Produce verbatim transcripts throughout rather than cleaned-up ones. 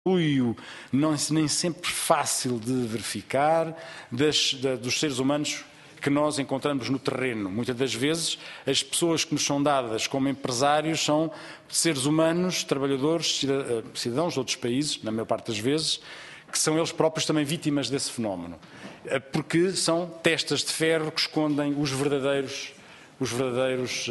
apoio não, nem sempre fácil de verificar das, da, dos seres humanos que nós encontramos no terreno. Muitas das vezes as pessoas que nos são dadas como empresários são seres humanos, trabalhadores, cidadãos de outros países, na maior parte das vezes, que são eles próprios também vítimas desse fenómeno. Porque são testas de ferro que escondem os verdadeiros, os verdadeiros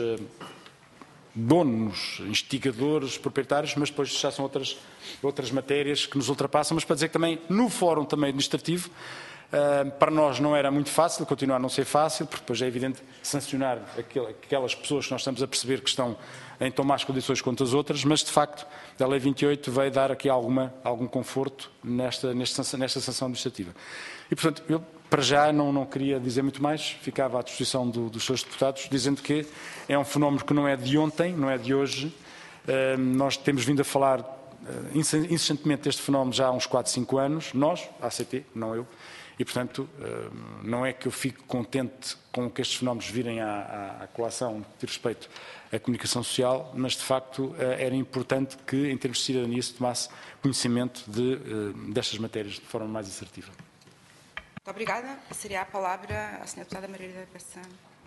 donos, instigadores, proprietários, mas depois já são outras, outras matérias que nos ultrapassam. Mas para dizer que também no fórum também administrativo, Uh, para nós não era muito fácil, continua a não ser fácil, porque depois é evidente sancionar aquelas pessoas que nós estamos a perceber que estão em tão más condições quanto as outras, mas de facto a Lei vinte e oito veio dar aqui alguma, algum conforto nesta, nesta, nesta sanção administrativa. E portanto, eu para já não, não queria dizer muito mais, ficava à disposição do, dos seus deputados, dizendo que é um fenómeno que não é de ontem, não é de hoje. Uh, nós temos vindo a falar uh, incessantemente deste fenómeno já há uns quatro, cinco anos, nós, a A C T, não eu. E, portanto, não é que eu fico contente com que estes fenómenos virem à, à, à colação de respeito à comunicação social, mas, de facto, era importante que, em termos de cidadania, se tomasse conhecimento de, destas matérias de forma mais assertiva. Muito obrigada. Seria a palavra à senhora deputada Margarida Bessa.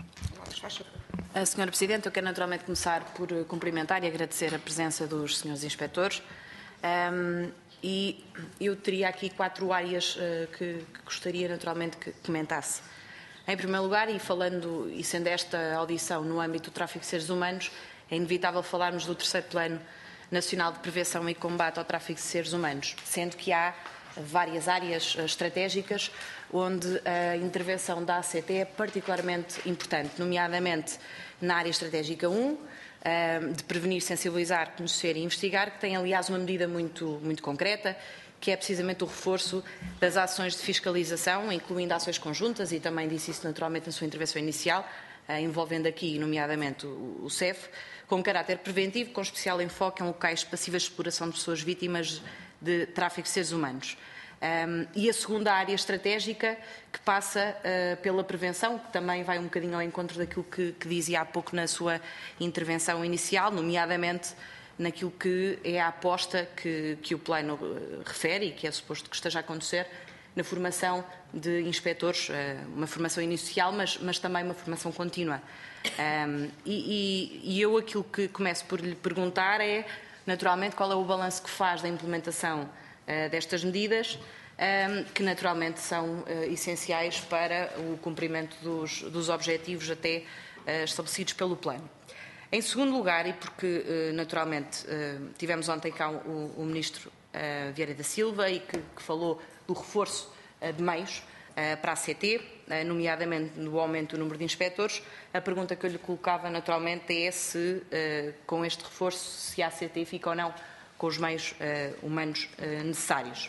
A senhora Presidente, eu quero naturalmente começar por cumprimentar e agradecer a presença dos senhores inspectores. Um, E eu teria aqui quatro áreas uh, que, que gostaria naturalmente que comentasse. Em primeiro lugar, e falando, e sendo esta audição no âmbito do tráfico de seres humanos, é inevitável falarmos do terceiro Plano Nacional de Prevenção e Combate ao Tráfico de Seres Humanos, sendo que há várias áreas uh, estratégicas onde a intervenção da A C T é particularmente importante, nomeadamente na área estratégica um, de prevenir, sensibilizar, conhecer e investigar, que tem, aliás, uma medida muito, muito concreta, que é precisamente o reforço das ações de fiscalização, incluindo ações conjuntas, e também disse isso naturalmente na sua intervenção inicial, envolvendo aqui, nomeadamente, o C E F, com caráter preventivo, com especial enfoque em locais passíveis de exploração de pessoas vítimas de tráfico de seres humanos. Um, e a segunda área estratégica, que passa uh, pela prevenção, que também vai um bocadinho ao encontro daquilo que, que dizia há pouco na sua intervenção inicial, nomeadamente naquilo que é a aposta que, que o plano uh, refere e que é suposto que esteja a acontecer na formação de inspectores, uh, uma formação inicial, mas, mas também uma formação contínua. Um, e, e, e eu aquilo que começo por lhe perguntar é, naturalmente, qual é o balanço que faz da implementação Uh, destas medidas, um, que naturalmente são uh, essenciais para o cumprimento dos, dos objetivos até uh, estabelecidos pelo plano. Em segundo lugar, e porque uh, naturalmente uh, tivemos ontem cá o, o Ministro uh, Vieira da Silva e que, que falou do reforço uh, de meios uh, para a A C T, uh, nomeadamente no aumento do número de inspectores, a pergunta que eu lhe colocava naturalmente é se uh, com este reforço se a A C T fica ou não com os meios uh, humanos uh, necessários.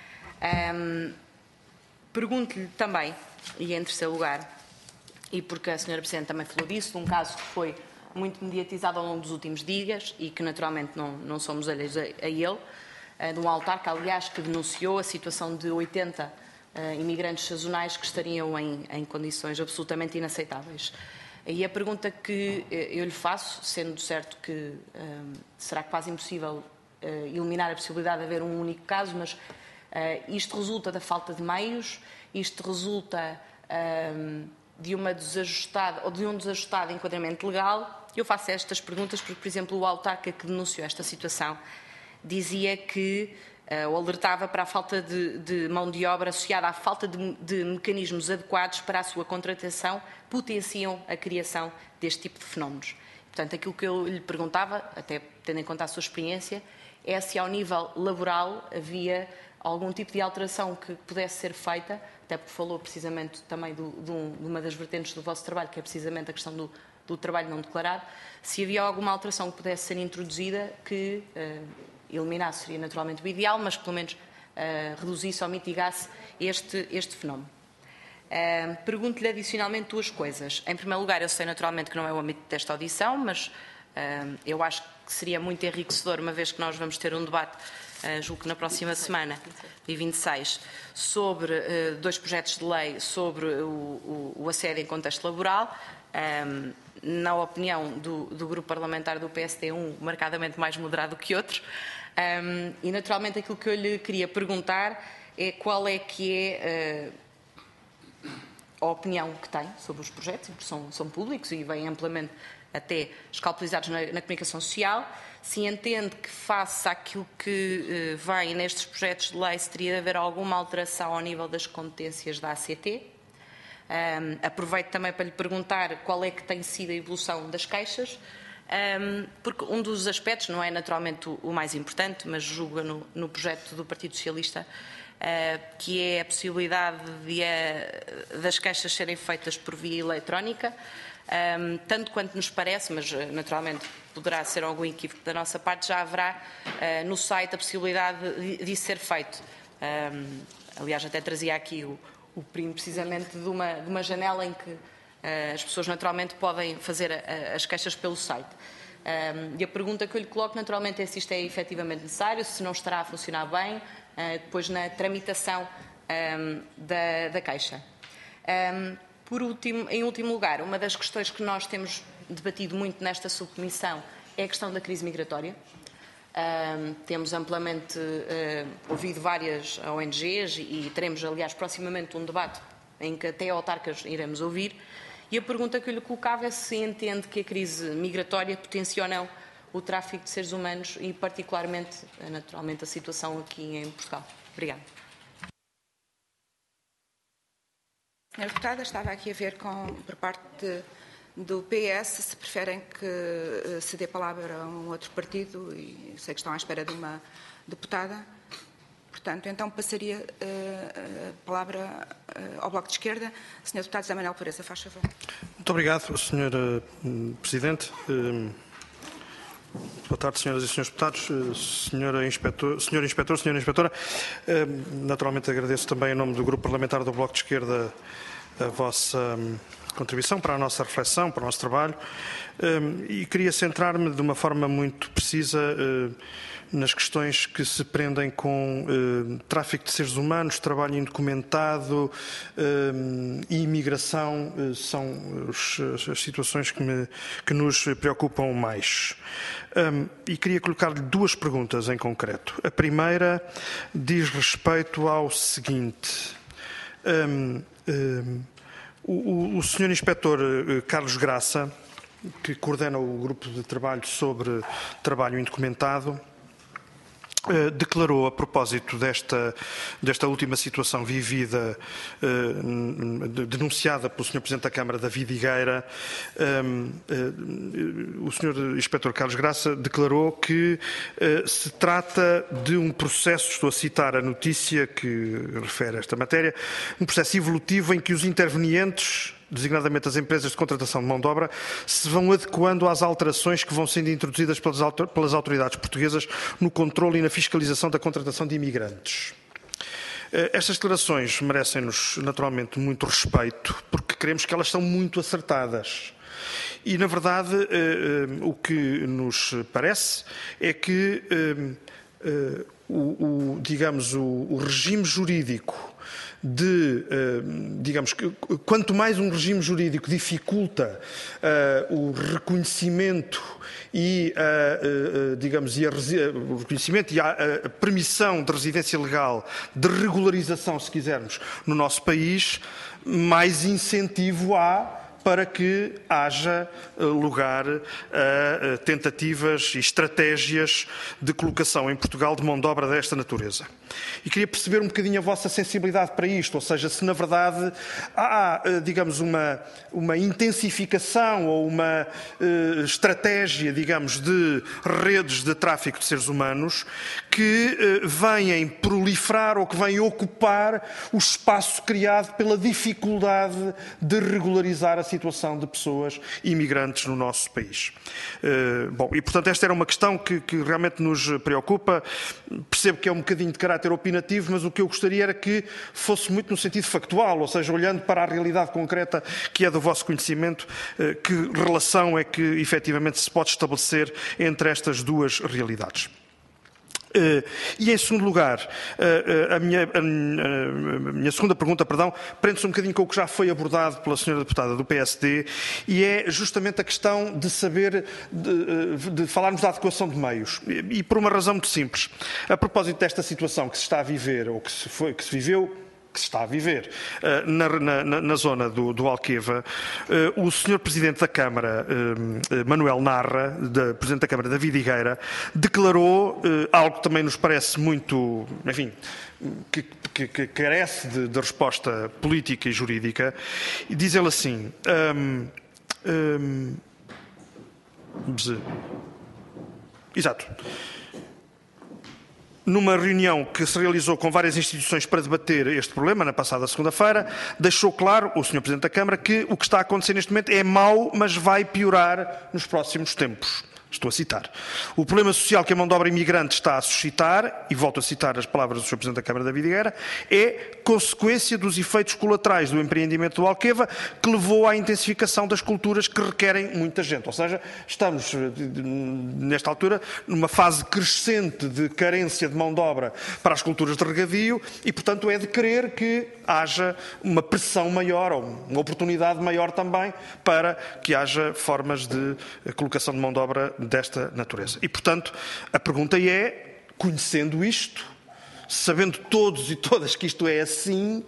Um, Pergunto-lhe também, e em terceiro lugar, e porque a senhora Presidente também falou disso, de um caso que foi muito mediatizado ao longo dos últimos dias e que naturalmente não, não somos alheios a, a ele, uh, de um autarca, aliás, que denunciou a situação de oitenta uh, imigrantes sazonais que estariam em, em condições absolutamente inaceitáveis. E a pergunta que uh, eu lhe faço, sendo certo que uh, será quase impossível Uh, eliminar a possibilidade de haver um único caso, mas uh, isto resulta da falta de meios, isto resulta uh, de, uma desajustada, ou de um desajustado enquadramento legal. Eu faço estas perguntas porque, por exemplo, o autarca que denunciou esta situação dizia que, uh, ou alertava para a falta de, de mão de obra associada à falta de, de mecanismos adequados para a sua contratação, potenciam a criação deste tipo de fenómenos. Portanto, aquilo que eu lhe perguntava, até tendo em conta a sua experiência, é se ao nível laboral havia algum tipo de alteração que pudesse ser feita, até porque falou precisamente também do, de, um, de uma das vertentes do vosso trabalho, que é precisamente a questão do, do trabalho não declarado, se havia alguma alteração que pudesse ser introduzida que uh, eliminasse, seria naturalmente o ideal, mas que pelo menos uh, reduzisse ou mitigasse este, este fenómeno. Uh, Pergunto-lhe adicionalmente duas coisas. Em primeiro lugar, eu sei naturalmente que não é o âmbito desta audição, mas uh, eu acho que seria muito enriquecedor, uma vez que nós vamos ter um debate, uh, julgo que na próxima semana, dia vinte e seis, sobre uh, dois projetos de lei sobre o, o, o assédio em contexto laboral. Um, na opinião do, do grupo parlamentar do P S D, um marcadamente mais moderado que outro, Um, e, naturalmente, aquilo que eu lhe queria perguntar é qual é que é uh, a opinião que tem sobre os projetos, porque são, são públicos e vêm amplamente até escalpelizados na, na comunicação social, se entende que, face àquilo que uh, vem nestes projetos de lei, se teria de haver alguma alteração ao nível das competências da A C T. Um, aproveito também para lhe perguntar qual é que tem sido a evolução das queixas, um, porque um dos aspectos, não é naturalmente o, o mais importante, mas julga no, no projeto do Partido Socialista, uh, que é a possibilidade de, uh, das queixas serem feitas por via eletrónica, um, tanto quanto nos parece, mas uh, naturalmente poderá ser algum equívoco da nossa parte, já haverá uh, no site a possibilidade de, de isso ser feito. Um, aliás, até trazia aqui o o primo precisamente de uma, de uma janela em que uh, as pessoas naturalmente podem fazer a, a, as queixas pelo site. Um, e a pergunta que eu lhe coloco naturalmente é se isto é efetivamente necessário, se não estará a funcionar bem, uh, depois na tramitação um, da, da queixa. Um, por último, em último lugar, uma das questões que nós temos debatido muito nesta subcomissão é a questão da crise migratória. Um, temos amplamente uh, ouvido várias O N Gs e teremos, aliás, proximamente um debate em que até autarcas iremos ouvir. E a pergunta que eu lhe colocava é se entende que a crise migratória potencia ou não o tráfico de seres humanos e, particularmente, naturalmente, a situação aqui em Portugal. Obrigada. Senhora Deputada, estava aqui a ver com, por parte de do P S, se preferem que se dê palavra a um outro partido, e sei que estão à espera de uma deputada. Portanto, então passaria uh, a palavra uh, ao Bloco de Esquerda. senhor Deputado José Manuel Pureza, faz favor. Muito obrigado, senhora Presidente. Uh, boa tarde, senhoras e senhores deputados. Uh, senhora Inspetor, senhor Inspetor, senhora Inspetora, uh, naturalmente agradeço também em nome do Grupo Parlamentar do Bloco de Esquerda a vossa um, contribuição para a nossa reflexão, para o nosso trabalho, um, e queria centrar-me de uma forma muito precisa uh, nas questões que se prendem com uh, tráfico de seres humanos, trabalho indocumentado uh, e imigração. Uh, são os, as situações que, me, que nos preocupam mais. Um, e queria colocar-lhe duas perguntas em concreto. A primeira diz respeito ao seguinte. Um, um, o, o senhor Inspetor uh, Carlos Graça, que coordena o grupo de trabalho sobre trabalho indocumentado, Uh, declarou a propósito desta, desta última situação vivida, uh, denunciada pelo senhor Presidente da Câmara, David Higueira, um, uh, o senhor Inspetor Carlos Graça declarou que uh, se trata de um processo, estou a citar a notícia que refere a esta matéria, um processo evolutivo em que os intervenientes, designadamente as empresas de contratação de mão de obra, se vão adequando às alterações que vão sendo introduzidas pelas autoridades portuguesas no controle e na fiscalização da contratação de imigrantes. Estas declarações merecem-nos, naturalmente, muito respeito, porque queremos que elas são muito acertadas. E, na verdade, o que nos parece é que, o, o, digamos, o, o regime jurídico de, digamos, quanto mais um regime jurídico dificulta uh, o reconhecimento e, uh, uh, digamos, e a, o reconhecimento e a, a permissão de residência legal, de regularização, se quisermos, no nosso país, mais incentivo há para que haja lugar a tentativas e estratégias de colocação em Portugal de mão de obra desta natureza. E queria perceber um bocadinho a vossa sensibilidade para isto, ou seja, se na verdade há, digamos, uma, uma intensificação ou uma uh, estratégia, digamos, de redes de tráfico de seres humanos que uh, vêm proliferar ou que vêm ocupar o espaço criado pela dificuldade de regularizar a situação de pessoas imigrantes no nosso país. Uh, bom, e portanto esta era uma questão que, que realmente nos preocupa. Percebo que é um bocadinho de caráter opinativo, mas o que eu gostaria era que fosse muito no sentido factual, ou seja, olhando para a realidade concreta que é do vosso conhecimento, uh, que relação é que efetivamente se pode estabelecer entre estas duas realidades. Uh, e, em segundo lugar, uh, uh, a, minha, a, a minha segunda pergunta, perdão, prende-se um bocadinho com o que já foi abordado pela senhora deputada do P S D, e é justamente a questão de saber, de, de falarmos da adequação de meios. E, e por uma razão muito simples. A propósito desta situação que se está a viver, ou que se, foi, que se viveu, que se está a viver uh, na, na, na zona do, do Alqueva, uh, o senhor Presidente da Câmara, uh, Manuel Narra, da, Presidente da Câmara, David Higueira, declarou uh, algo que também nos parece muito, enfim, que, que, que carece de, de resposta política e jurídica, e diz ele assim, um, um, exato, numa reunião que se realizou com várias instituições para debater este problema, na passada segunda-feira, deixou claro o senhor Presidente da Câmara que o que está a acontecer neste momento é mau, mas vai piorar nos próximos tempos. Estou a citar. O problema social que a mão de obra imigrante está a suscitar, e volto a citar as palavras do senhor Presidente da Câmara, David Higueira, é consequência dos efeitos colaterais do empreendimento do Alqueva, que levou à intensificação das culturas que requerem muita gente. Ou seja, estamos, nesta altura, numa fase crescente de carência de mão de obra para as culturas de regadio e, portanto, é de querer que haja uma pressão maior, ou uma oportunidade maior também, para que haja formas de colocação de mão de obra desta natureza. E, portanto, a pergunta é, conhecendo isto, sabendo todos e todas que isto é assim,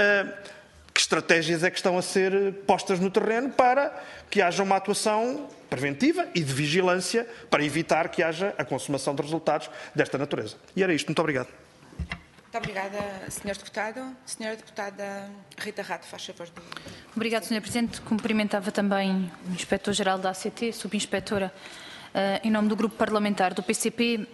que estratégias é que estão a ser postas no terreno para que haja uma atuação preventiva e de vigilância para evitar que haja a consumação de resultados desta natureza. E era isto. Muito obrigado. Muito obrigada, senhor Deputado. Senhora Deputada Rita Rato, faz favor. Obrigado, senhor Presidente. Cumprimentava também o Inspetor-Geral da A C T, Subinspetora, em nome do Grupo Parlamentar do P C P.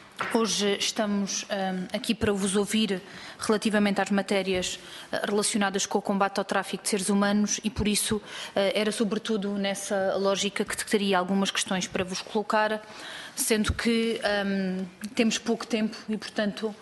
Hoje estamos aqui para vos ouvir relativamente às matérias relacionadas com o combate ao tráfico de seres humanos e, por isso, era sobretudo nessa lógica que teria algumas questões para vos colocar, sendo que um, temos pouco tempo e, portanto,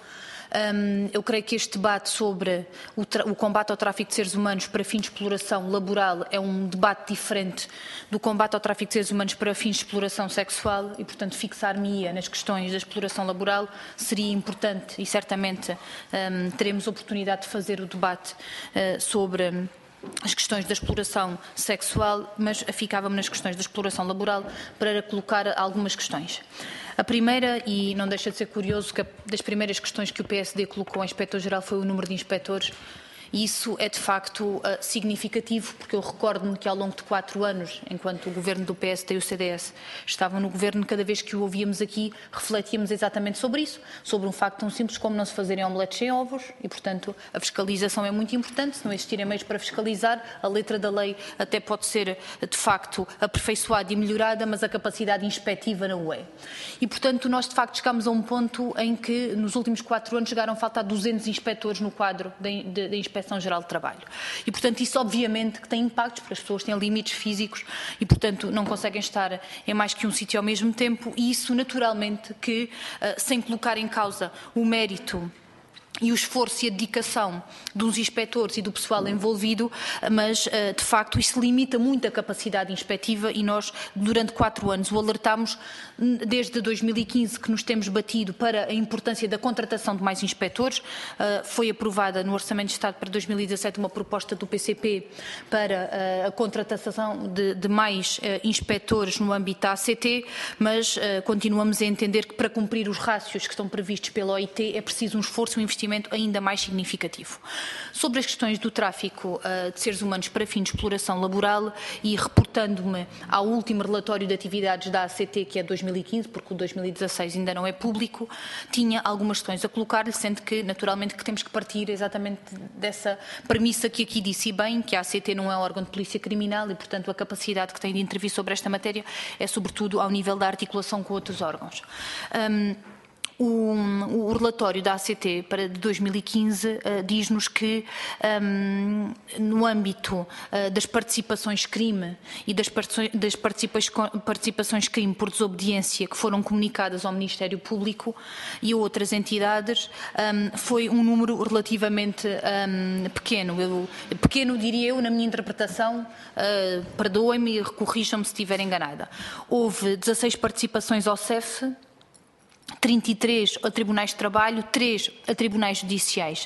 Um, eu creio que este debate sobre o, o combate ao tráfico de seres humanos para fins de exploração laboral é um debate diferente do combate ao tráfico de seres humanos para fins de exploração sexual e, portanto, fixar-me-ia nas questões da exploração laboral seria importante e certamente um, teremos oportunidade de fazer o debate uh, sobre as questões da exploração sexual, mas ficava-me nas questões da exploração laboral para colocar algumas questões. A primeira, e não deixa de ser curioso, que das primeiras questões que o P S D colocou ao Inspetor-Geral foi o número de inspectores. E isso é de facto significativo, porque eu recordo-me que ao longo de quatro anos, enquanto o governo do P S D e o C D S estavam no governo, cada vez que o ouvíamos aqui, refletíamos exatamente sobre isso, sobre um facto tão simples como não se fazerem omeletes sem ovos, e portanto a fiscalização é muito importante. Se não existirem meios para fiscalizar, a letra da lei até pode ser de facto aperfeiçoada e melhorada, mas a capacidade inspectiva não é. E portanto nós de facto chegámos a um ponto em que nos últimos quatro anos chegaram a faltar duzentos inspectores no quadro da inspeção Geral de Trabalho. E, portanto, isso obviamente que tem impactos, porque as pessoas têm limites físicos e, portanto, não conseguem estar em mais que um sítio ao mesmo tempo, e isso naturalmente que, uh, sem colocar em causa o mérito e o esforço e a dedicação dos inspectores e do pessoal envolvido, mas, de facto, isso limita muito a capacidade inspectiva e nós, durante quatro anos, o alertámos desde dois mil e quinze que nos temos batido para a importância da contratação de mais inspectores. Foi aprovada no Orçamento de Estado para dois mil e dezassete uma proposta do P C P para a contratação de, de mais inspectores no âmbito da A C T, mas continuamos a entender que para cumprir os rácios que estão previstos pela O I T é preciso um esforço e um investimento ainda mais significativo. Sobre as questões do tráfico uh, de seres humanos para fins de exploração laboral e reportando-me ao último relatório de atividades da A C T, que é dois mil e quinze, porque o dois mil e dezasseis ainda não é público, tinha algumas questões a colocar-lhe, sendo que, naturalmente, que temos que partir exatamente dessa premissa que aqui disse bem, que a A C T não é um órgão de polícia criminal e, portanto, a capacidade que tem de intervir sobre esta matéria é, sobretudo, ao nível da articulação com outros órgãos. Um, O, o relatório da A C T para de dois mil e quinze uh, diz-nos que um, no âmbito uh, das participações crime e das, das participações, participações crime por desobediência que foram comunicadas ao Ministério Público e a outras entidades, um, foi um número relativamente um, pequeno. Eu, pequeno, diria eu, na minha interpretação, uh, perdoem-me e corrijam-me se estiver enganada. Houve dezasseis participações ao C E F, trinta e três a tribunais de trabalho, três a tribunais judiciais.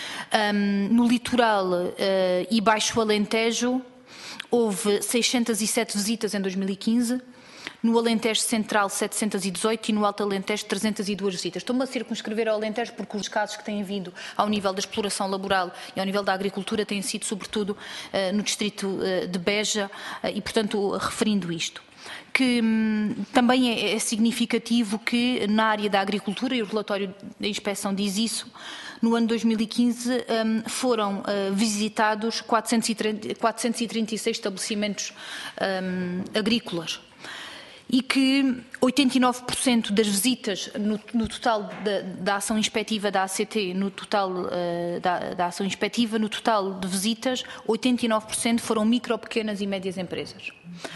Um, no litoral uh, e Baixo Alentejo houve seiscentas e sete visitas em dois mil e quinze, no Alentejo Central setecentas e dezoito e no Alto Alentejo trezentas e duas visitas. Estou-me a circunscrever ao Alentejo porque os casos que têm vindo ao nível da exploração laboral e ao nível da agricultura têm sido sobretudo uh, no distrito uh, de Beja uh, e, portanto, referindo isto. Que hum, também é, é significativo que na área da agricultura, e o relatório da inspeção diz isso, no ano dois mil e quinze um, foram uh, visitados quatrocentos e trinta e seis estabelecimentos um, agrícolas e que oitenta e nove por cento das visitas no, no total da, da ação inspectiva da A C T, no total uh, da, da ação inspectiva, no total de visitas, oitenta e nove por cento foram micro, pequenas e médias empresas.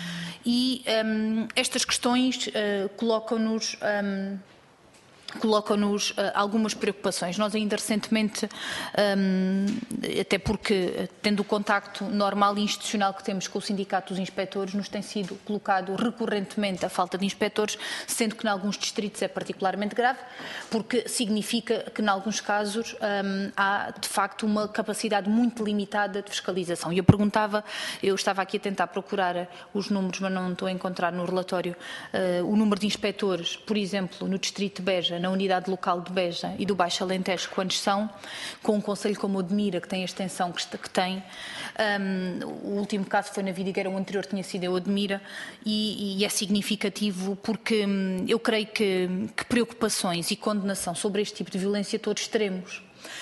E um, estas questões uh, colocam-nos um, colocam-nos uh, algumas preocupações. Nós ainda recentemente, um, até porque tendo o contacto normal e institucional que temos com o Sindicato dos Inspectores, nos tem sido colocado recorrentemente a falta de inspectores, sendo que em alguns distritos é particularmente grave, porque significa que em alguns casos um, há de facto uma capacidade muito limitada de fiscalização. E eu perguntava, eu estava aqui a tentar procurar os números, mas não estou a encontrar no relatório uh, o número de inspectores, por exemplo, no distrito de Beja, na unidade local de Beja e do Baixo Alentejo, quantos são, com um concelho como Odmira, que tem a extensão que, que tem. Um, o último caso foi na Vidigueira, o anterior tinha sido em Odmira, e, e é significativo porque hum, eu creio que, que preocupações e condenação sobre este tipo de violência todos extremos.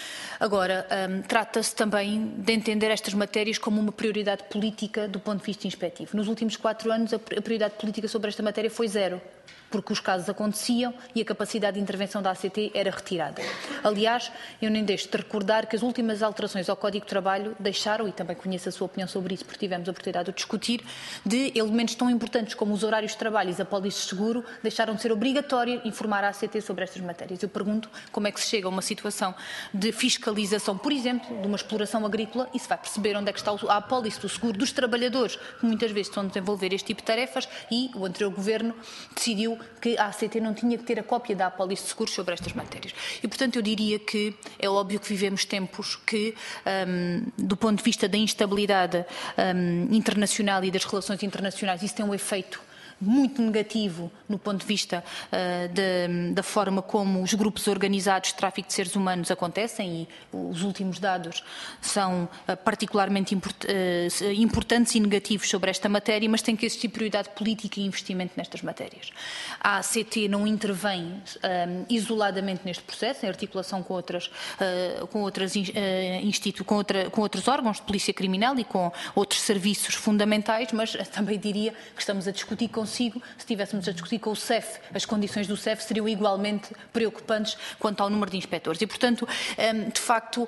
Agora, um, trata-se também de entender estas matérias como uma prioridade política do ponto de vista inspectivo. Nos últimos quatro anos, a prioridade política sobre esta matéria foi zero, porque os casos aconteciam e a capacidade de intervenção da A C T era retirada. Aliás, eu nem deixo de recordar que as últimas alterações ao Código de Trabalho deixaram, e também conheço a sua opinião sobre isso, porque tivemos a oportunidade de discutir, de elementos tão importantes como os horários de trabalho e a pólice de seguro deixaram de ser obrigatório informar a A C T sobre estas matérias. Eu pergunto como é que se chega a uma situação de fiscalização, por exemplo, de uma exploração agrícola, e se vai perceber onde é que está a pólice do seguro dos trabalhadores, que muitas vezes estão a desenvolver este tipo de tarefas, e o anterior governo decidiu que a A C T não tinha que ter a cópia da apólice de seguros sobre estas matérias. E, portanto, eu diria que é óbvio que vivemos tempos que, um, do ponto de vista da instabilidade um, internacional e das relações internacionais, isso tem um efeito muito negativo no ponto de vista uh, de, da forma como os grupos organizados de tráfico de seres humanos acontecem, e os últimos dados são uh, particularmente import, uh, importantes e negativos sobre esta matéria, mas tem que existir prioridade política e investimento nestas matérias. A A C T não intervém um, isoladamente neste processo, em articulação com, outras, uh, com, outras, uh, institu com, outra, com outros órgãos de polícia criminal e com outros serviços fundamentais, mas também diria que estamos a discutir com consigo, se estivéssemos a discutir com o C E F, as condições do C E F seriam igualmente preocupantes quanto ao número de inspectores. E, portanto, de facto,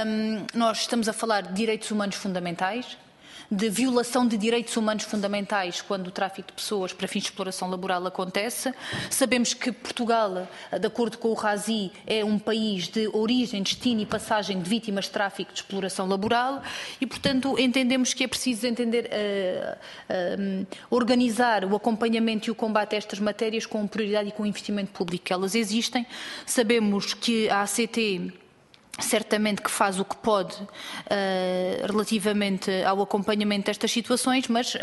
nós estamos a falar de direitos humanos fundamentais, de violação de direitos humanos fundamentais quando o tráfico de pessoas para fins de exploração laboral acontece. Sabemos que Portugal, de acordo com o Razi, é um país de origem, destino e passagem de vítimas de tráfico de exploração laboral e, portanto, entendemos que é preciso entender, uh, uh, organizar o acompanhamento e o combate a estas matérias com prioridade e com investimento público. Elas existem. Sabemos que a A C T certamente que faz o que pode uh, relativamente ao acompanhamento destas situações, mas uh,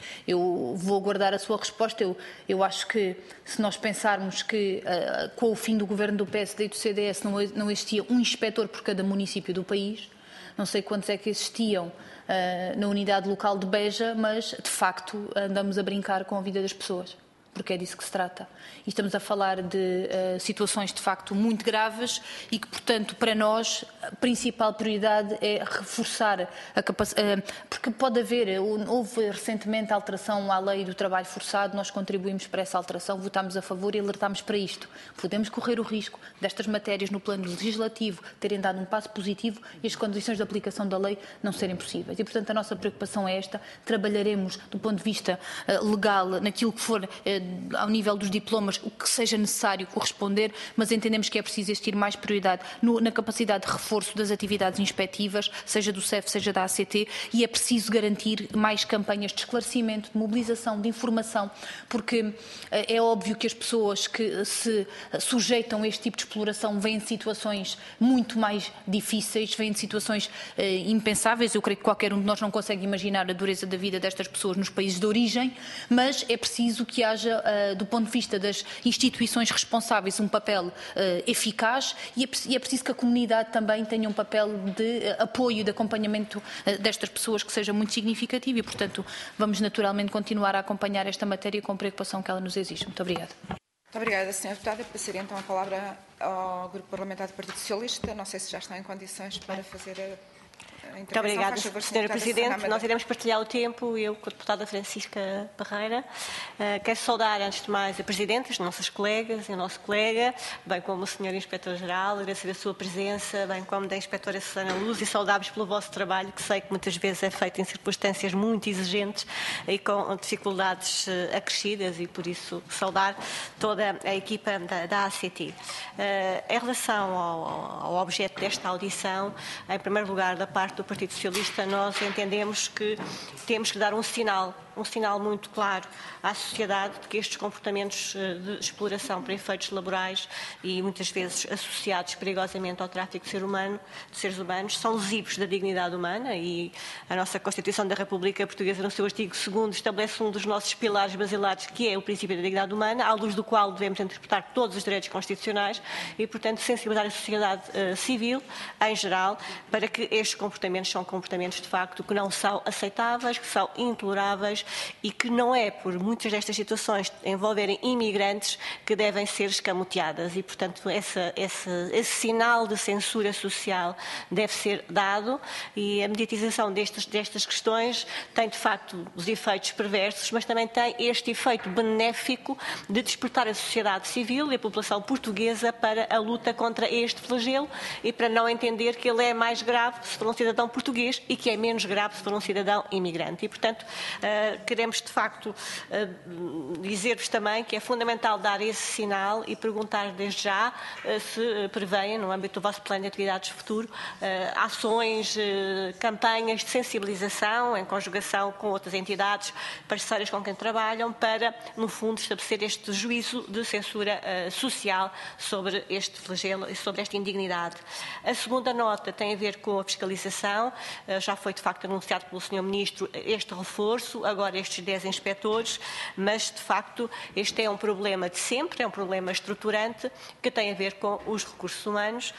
eu vou aguardar a sua resposta. Eu, eu acho que se nós pensarmos que uh, com o fim do governo do P S D e do C D S não, não existia um inspetor por cada município do país, não sei quantos é que existiam uh, na unidade local de Beja, mas de facto andamos a brincar com a vida das pessoas, porque é disso que se trata. E estamos a falar de uh, situações de facto muito graves e que, portanto, para nós a principal prioridade é reforçar a capacidade, uh, porque pode haver, houve recentemente a alteração à lei do trabalho forçado, nós contribuímos para essa alteração, votámos a favor e alertámos para isto. Podemos correr o risco destas matérias no plano legislativo terem dado um passo positivo e as condições de aplicação da lei não serem possíveis. E, portanto, a nossa preocupação é esta. Trabalharemos do ponto de vista uh, legal naquilo que for uh, ao nível dos diplomas, o que seja necessário corresponder, mas entendemos que é preciso existir mais prioridade no, na capacidade de reforço reforço das atividades inspectivas, seja do C E F, seja da A C T, e é preciso garantir mais campanhas de esclarecimento, de mobilização, de informação, porque é óbvio que as pessoas que se sujeitam a este tipo de exploração vêm de situações muito mais difíceis, vêm de situações eh, impensáveis. Eu creio que qualquer um de nós não consegue imaginar a dureza da vida destas pessoas nos países de origem, mas é preciso que haja, eh, do ponto de vista das instituições responsáveis, um papel eh, eficaz, e é, e é preciso que a comunidade também tenha um papel de eh, apoio e de acompanhamento eh, destas pessoas que seja muito significativo e, portanto, vamos naturalmente continuar a acompanhar esta matéria com a preocupação que ela nos exige. Muito obrigada. Muito obrigada, senhora Deputada. Passaria então a palavra ao Grupo Parlamentar do Partido Socialista. Não sei se já estão em condições para fazer a, a intervenção. Muito obrigada, favor, senhora Presidente. Nós iremos partilhar o tempo, eu com a deputada Francisca Parreira. Uh, quero saudar, antes de mais, a Presidente, as nossas colegas e o nosso colega, bem como o senhor Inspetor-Geral, agradecer a sua presença, bem como da Inspetora Susana Luz, e saudar-vos pelo vosso trabalho, que sei que muitas vezes é feito em circunstâncias muito exigentes e com dificuldades uh, acrescidas, e por isso saudar toda a equipa da, da A C T. Uh, em relação ao, ao objeto desta audição, em primeiro lugar, da parte do Partido Socialista, nós entendemos que temos que dar um sinal, um sinal muito claro à sociedade de que estes comportamentos de exploração para efeitos laborais e muitas vezes associados perigosamente ao tráfico de, ser humano, de seres humanos são lesivos da dignidade humana, e a nossa Constituição da República Portuguesa, no seu artigo segundo, estabelece um dos nossos pilares basilares, que é o princípio da dignidade humana, à luz do qual devemos interpretar todos os direitos constitucionais e, portanto, sensibilizar a sociedade uh, civil, em geral, para que estes comportamentos são comportamentos, de facto, que não são aceitáveis, que são intoleráveis e que não é por muitas destas situações envolverem imigrantes que devem ser escamoteadas, e, portanto, essa, essa, esse sinal de censura social deve ser dado, e a mediatização destas, destas questões tem, de facto, os efeitos perversos, mas também tem este efeito benéfico de despertar a sociedade civil e a população portuguesa para a luta contra este flagelo e para não entender que ele é mais grave se for um cidadão português e que é menos grave se for um cidadão imigrante. E, portanto, queremos, de facto, dizer-vos também que é fundamental dar esse sinal e perguntar desde já se prevêem, no âmbito do vosso plano de atividades futuro, ações, campanhas de sensibilização em conjugação com outras entidades parceiras com quem trabalham para, no fundo, estabelecer este juízo de censura social sobre este flagelo e sobre esta indignidade. A segunda nota tem a ver com a fiscalização. Já foi, de facto, anunciado pelo senhor Ministro este reforço, agora estes dez inspectores, mas, de facto, este é um problema de sempre, é um problema estruturante que tem a ver com os recursos humanos.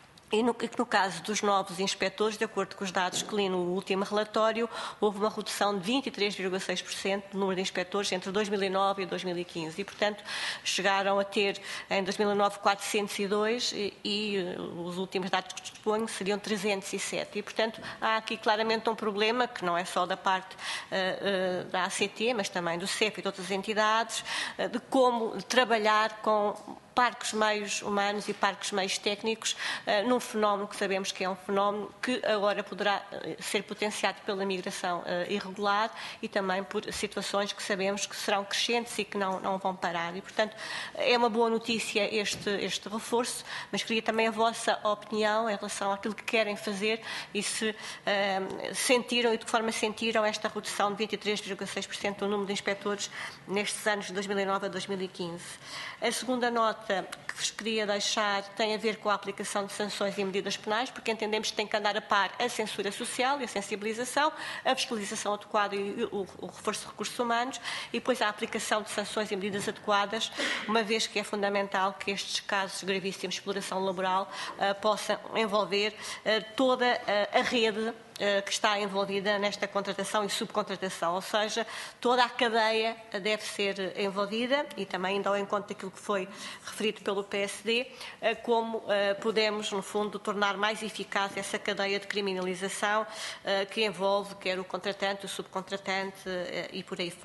E no, no caso dos novos inspectores, de acordo com os dados que li no último relatório, houve uma redução de vinte e três vírgula seis por cento do número de inspectores entre dois mil e nove e dois mil e quinze. E, portanto, chegaram a ter, em dois mil e nove, quatrocentos e dois e, e os últimos dados que disponho seriam trezentos e sete. E, portanto, há aqui claramente um problema que não é só da parte uh, uh, da A C T, mas também do C E F e de outras entidades, uh, de como trabalhar com parques meios humanos e parques meios técnicos uh, num fenómeno que sabemos que é um fenómeno que agora poderá uh, ser potenciado pela migração uh, irregular e também por situações que sabemos que serão crescentes e que não, não vão parar. E, portanto, é uma boa notícia este, este reforço, mas queria também a vossa opinião em relação àquilo que querem fazer e se uh, sentiram e de que forma sentiram esta redução de vinte e três vírgula seis por cento do número de inspectores nestes anos de dois mil e nove a dois mil e quinze. A segunda nota que vos queria deixar tem a ver com a aplicação de sanções e medidas penais, porque entendemos que tem que andar a par a censura social e a sensibilização, a fiscalização adequada e o, o reforço de recursos humanos, e depois a aplicação de sanções e medidas adequadas, uma vez que é fundamental que estes casos gravíssimos de exploração laboral uh, possam envolver uh, toda uh, a rede que está envolvida nesta contratação e subcontratação, ou seja, toda a cadeia deve ser envolvida, e também ainda ao encontro daquilo que foi referido pelo P S D, como podemos, no fundo, tornar mais eficaz essa cadeia de criminalização que envolve quer o contratante, o subcontratante e por aí fora.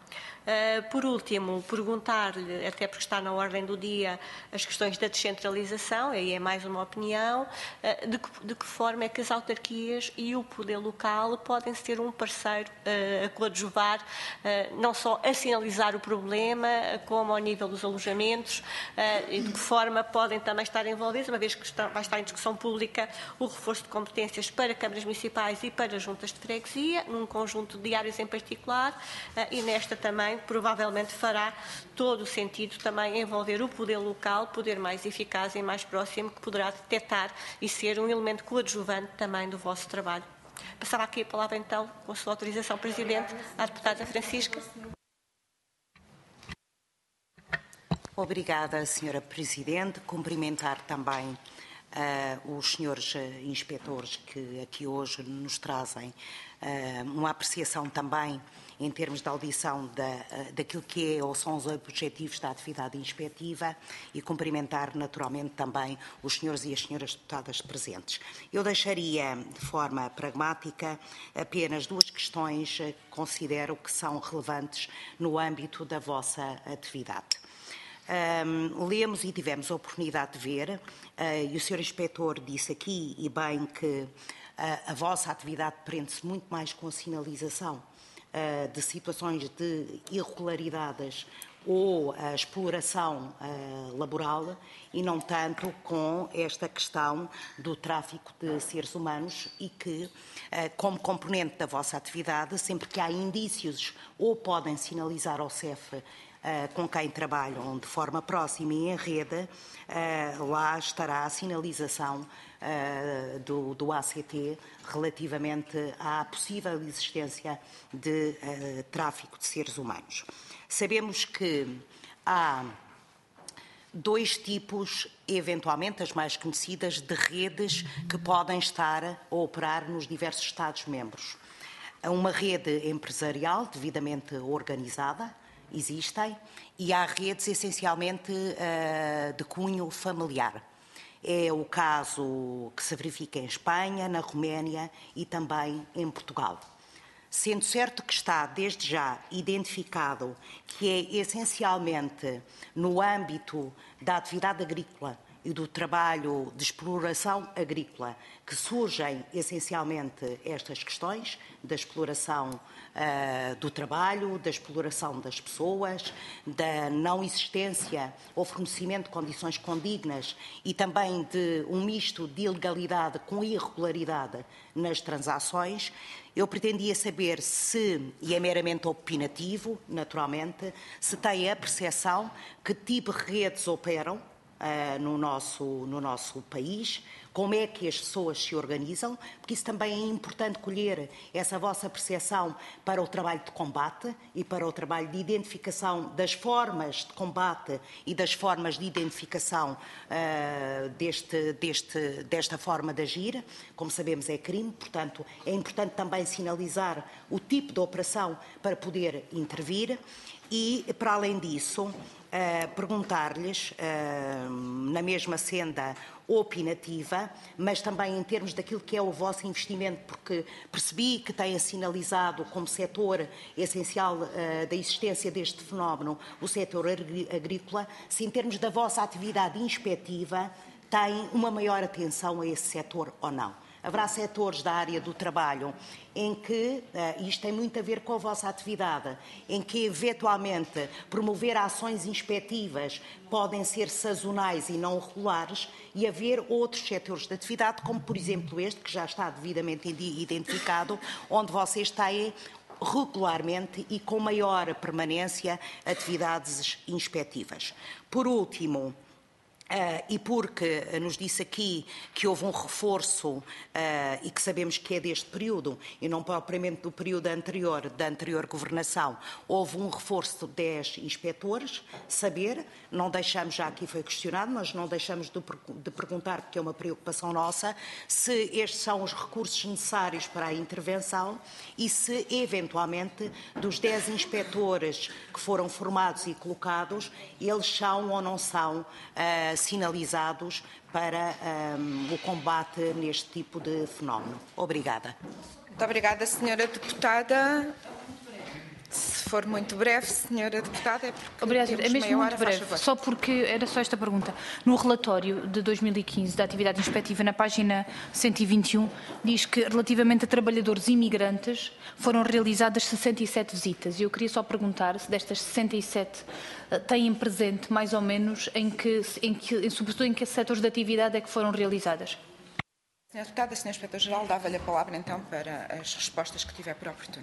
Uh, por último, perguntar-lhe, até porque está na ordem do dia, as questões da descentralização, aí é mais uma opinião, uh, de, que, de que forma é que as autarquias e o poder local podem ser um parceiro uh, a coadjuvar, uh, não só a sinalizar o problema, como ao nível dos alojamentos, uh, e de que forma podem também estar envolvidos, uma vez que está, vai estar em discussão pública o reforço de competências para câmaras municipais e para juntas de freguesia, num conjunto de áreas em particular, uh, e nesta também provavelmente fará todo o sentido também envolver o poder local, poder mais eficaz e mais próximo, que poderá detectar e ser um elemento coadjuvante também do vosso trabalho. Passava aqui a palavra então, com a sua autorização, Presidente, à deputada Francisca. Obrigada, senhora Presidente. Cumprimentar também uh, os senhores uh, inspetores que aqui hoje nos trazem uh, uma apreciação também em termos de audição da, daquilo que é ou são os objetivos da atividade inspectiva, e cumprimentar naturalmente também os senhores e as senhoras deputadas presentes. Eu deixaria de forma pragmática apenas duas questões que considero que são relevantes no âmbito da vossa atividade. Um, lemos e tivemos a oportunidade de ver, uh, e o senhor Inspetor disse aqui, e bem, que uh, a vossa atividade prende-se muito mais com a sinalização de situações de irregularidades ou a exploração uh, laboral, e não tanto com esta questão do tráfico de seres humanos, e que, uh, como componente da vossa atividade, sempre que há indícios ou podem sinalizar ao C E F Uh, com quem trabalham de forma próxima e em rede, uh, lá estará a sinalização uh, do, do A C T relativamente à possível existência de uh, tráfico de seres humanos. Sabemos que há dois tipos, eventualmente as mais conhecidas, de redes que podem estar a operar nos diversos Estados-membros. Uma rede empresarial devidamente organizada, existem, e há redes essencialmente uh, de cunho familiar. É o caso que se verifica em Espanha, na Roménia e também em Portugal. Sendo certo que está desde já identificado que é essencialmente no âmbito da atividade agrícola e do trabalho de exploração agrícola que surgem essencialmente estas questões da exploração uh, do trabalho, da exploração das pessoas, da não existência ou fornecimento de condições condignas, e também de um misto de ilegalidade com irregularidade nas transações. Eu pretendia saber se, e é meramente opinativo, naturalmente, se tem a percepção que tipo de redes operam Uh, no, nosso, no nosso país, como é que as pessoas se organizam, porque isso também é importante colher essa vossa percepção para o trabalho de combate e para o trabalho de identificação das formas de combate e das formas de identificação uh, deste, deste, desta forma de agir. Como sabemos, é crime, portanto, é importante também sinalizar o tipo de operação para poder intervir. E, para além disso, Uh, perguntar-lhes, uh, na mesma senda opinativa, mas também em termos daquilo que é o vosso investimento, porque percebi que têm sinalizado como setor essencial uh, da existência deste fenómeno o setor agrícola, se em termos da vossa atividade inspectiva têm uma maior atenção a esse setor ou não. Haverá setores da área do trabalho em que, uh, isto tem muito a ver com a vossa atividade, em que eventualmente promover ações inspectivas podem ser sazonais e não regulares, e haver outros setores de atividade, como por exemplo este, que já está devidamente identificado, onde vocês têm regularmente e com maior permanência atividades inspectivas. Por último, Uh, e porque nos disse aqui que houve um reforço uh, e que sabemos que é deste período e não propriamente do período anterior, da anterior governação, houve um reforço de dez inspectores, saber, não deixamos, já aqui foi questionado, mas não deixamos de, de perguntar, porque é uma preocupação nossa, se estes são os recursos necessários para a intervenção e se, eventualmente, dos dez inspectores que foram formados e colocados, eles são ou não são uh, sinalizados para um, o combate neste tipo de fenómeno. Obrigada. Muito obrigada, senhora deputada. for muito breve, senhora deputada, é porque Obrigada, temos é mesmo meia muito hora, faz breve, favor. só porque era só esta pergunta. No relatório de dois mil e quinze da atividade inspectiva, na página cento e vinte e um, diz que relativamente a trabalhadores imigrantes foram realizadas sessenta e sete visitas. E eu queria só perguntar se destas sessenta e sete têm presente mais ou menos em que, em que, sobretudo em que setores de atividade é que foram realizadas. Senhora deputada, senhor Inspetor-Geral, dava-lhe a palavra então para as respostas que tiver por oportuno.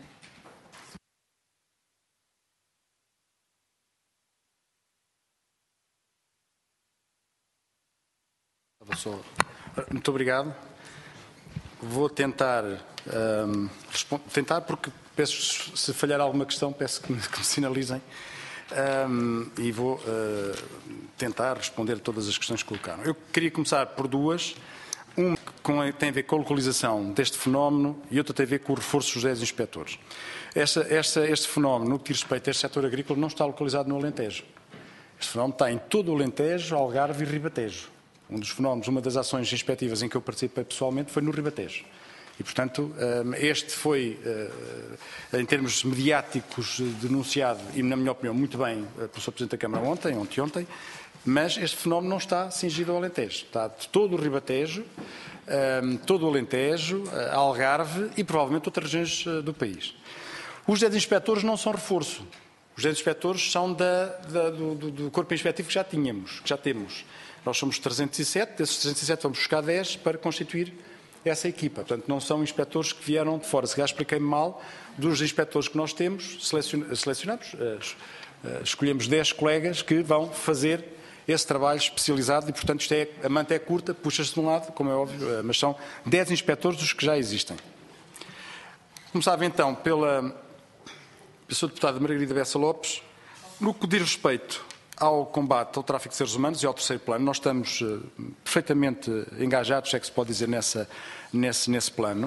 Muito obrigado. Vou tentar, um, tentar porque peço, se falhar alguma questão, peço que me, que me sinalizem um, e vou uh, tentar responder a todas as questões que colocaram. Eu queria começar por duas. Uma que tem a ver com a localização deste fenómeno e outra tem a ver com o reforço dos dez inspectores. Esta, esta, este fenómeno, no que diz respeito a este setor agrícola, não está localizado no Alentejo. Este fenómeno está em todo o Alentejo, Algarve e Ribatejo. Um dos fenómenos, uma das ações inspectivas em que eu participei pessoalmente foi no Ribatejo. E, portanto, este foi, em termos mediáticos, denunciado, e, na minha opinião, muito bem pelo senhor Presidente da Câmara ontem, ontem, ontem, mas este fenómeno não está cingido ao Alentejo. Está de todo o Ribatejo, todo o Alentejo, Algarve e, provavelmente, outras regiões do país. Os dez inspectores não são reforço. Os dez inspectores são da, da, do, do corpo inspectivo que já tínhamos, que já temos. Nós somos trezentos e sete, desses trezentos e sete vamos buscar dez para constituir essa equipa. Portanto, não são inspectores que vieram de fora. Se calhar expliquei-me mal, dos inspectores que nós temos, selecionamos, escolhemos dez colegas que vão fazer esse trabalho especializado e, portanto, isto é, a manta é curta, puxa-se de um lado, como é óbvio, mas são dez inspectores dos que já existem. Começava então pela pessoa deputada Margarida Bessa Lopes. No que diz respeito ao combate ao tráfico de seres humanos e ao terceiro plano, nós estamos uh, perfeitamente engajados, é que se pode dizer, nessa, nesse, nesse plano.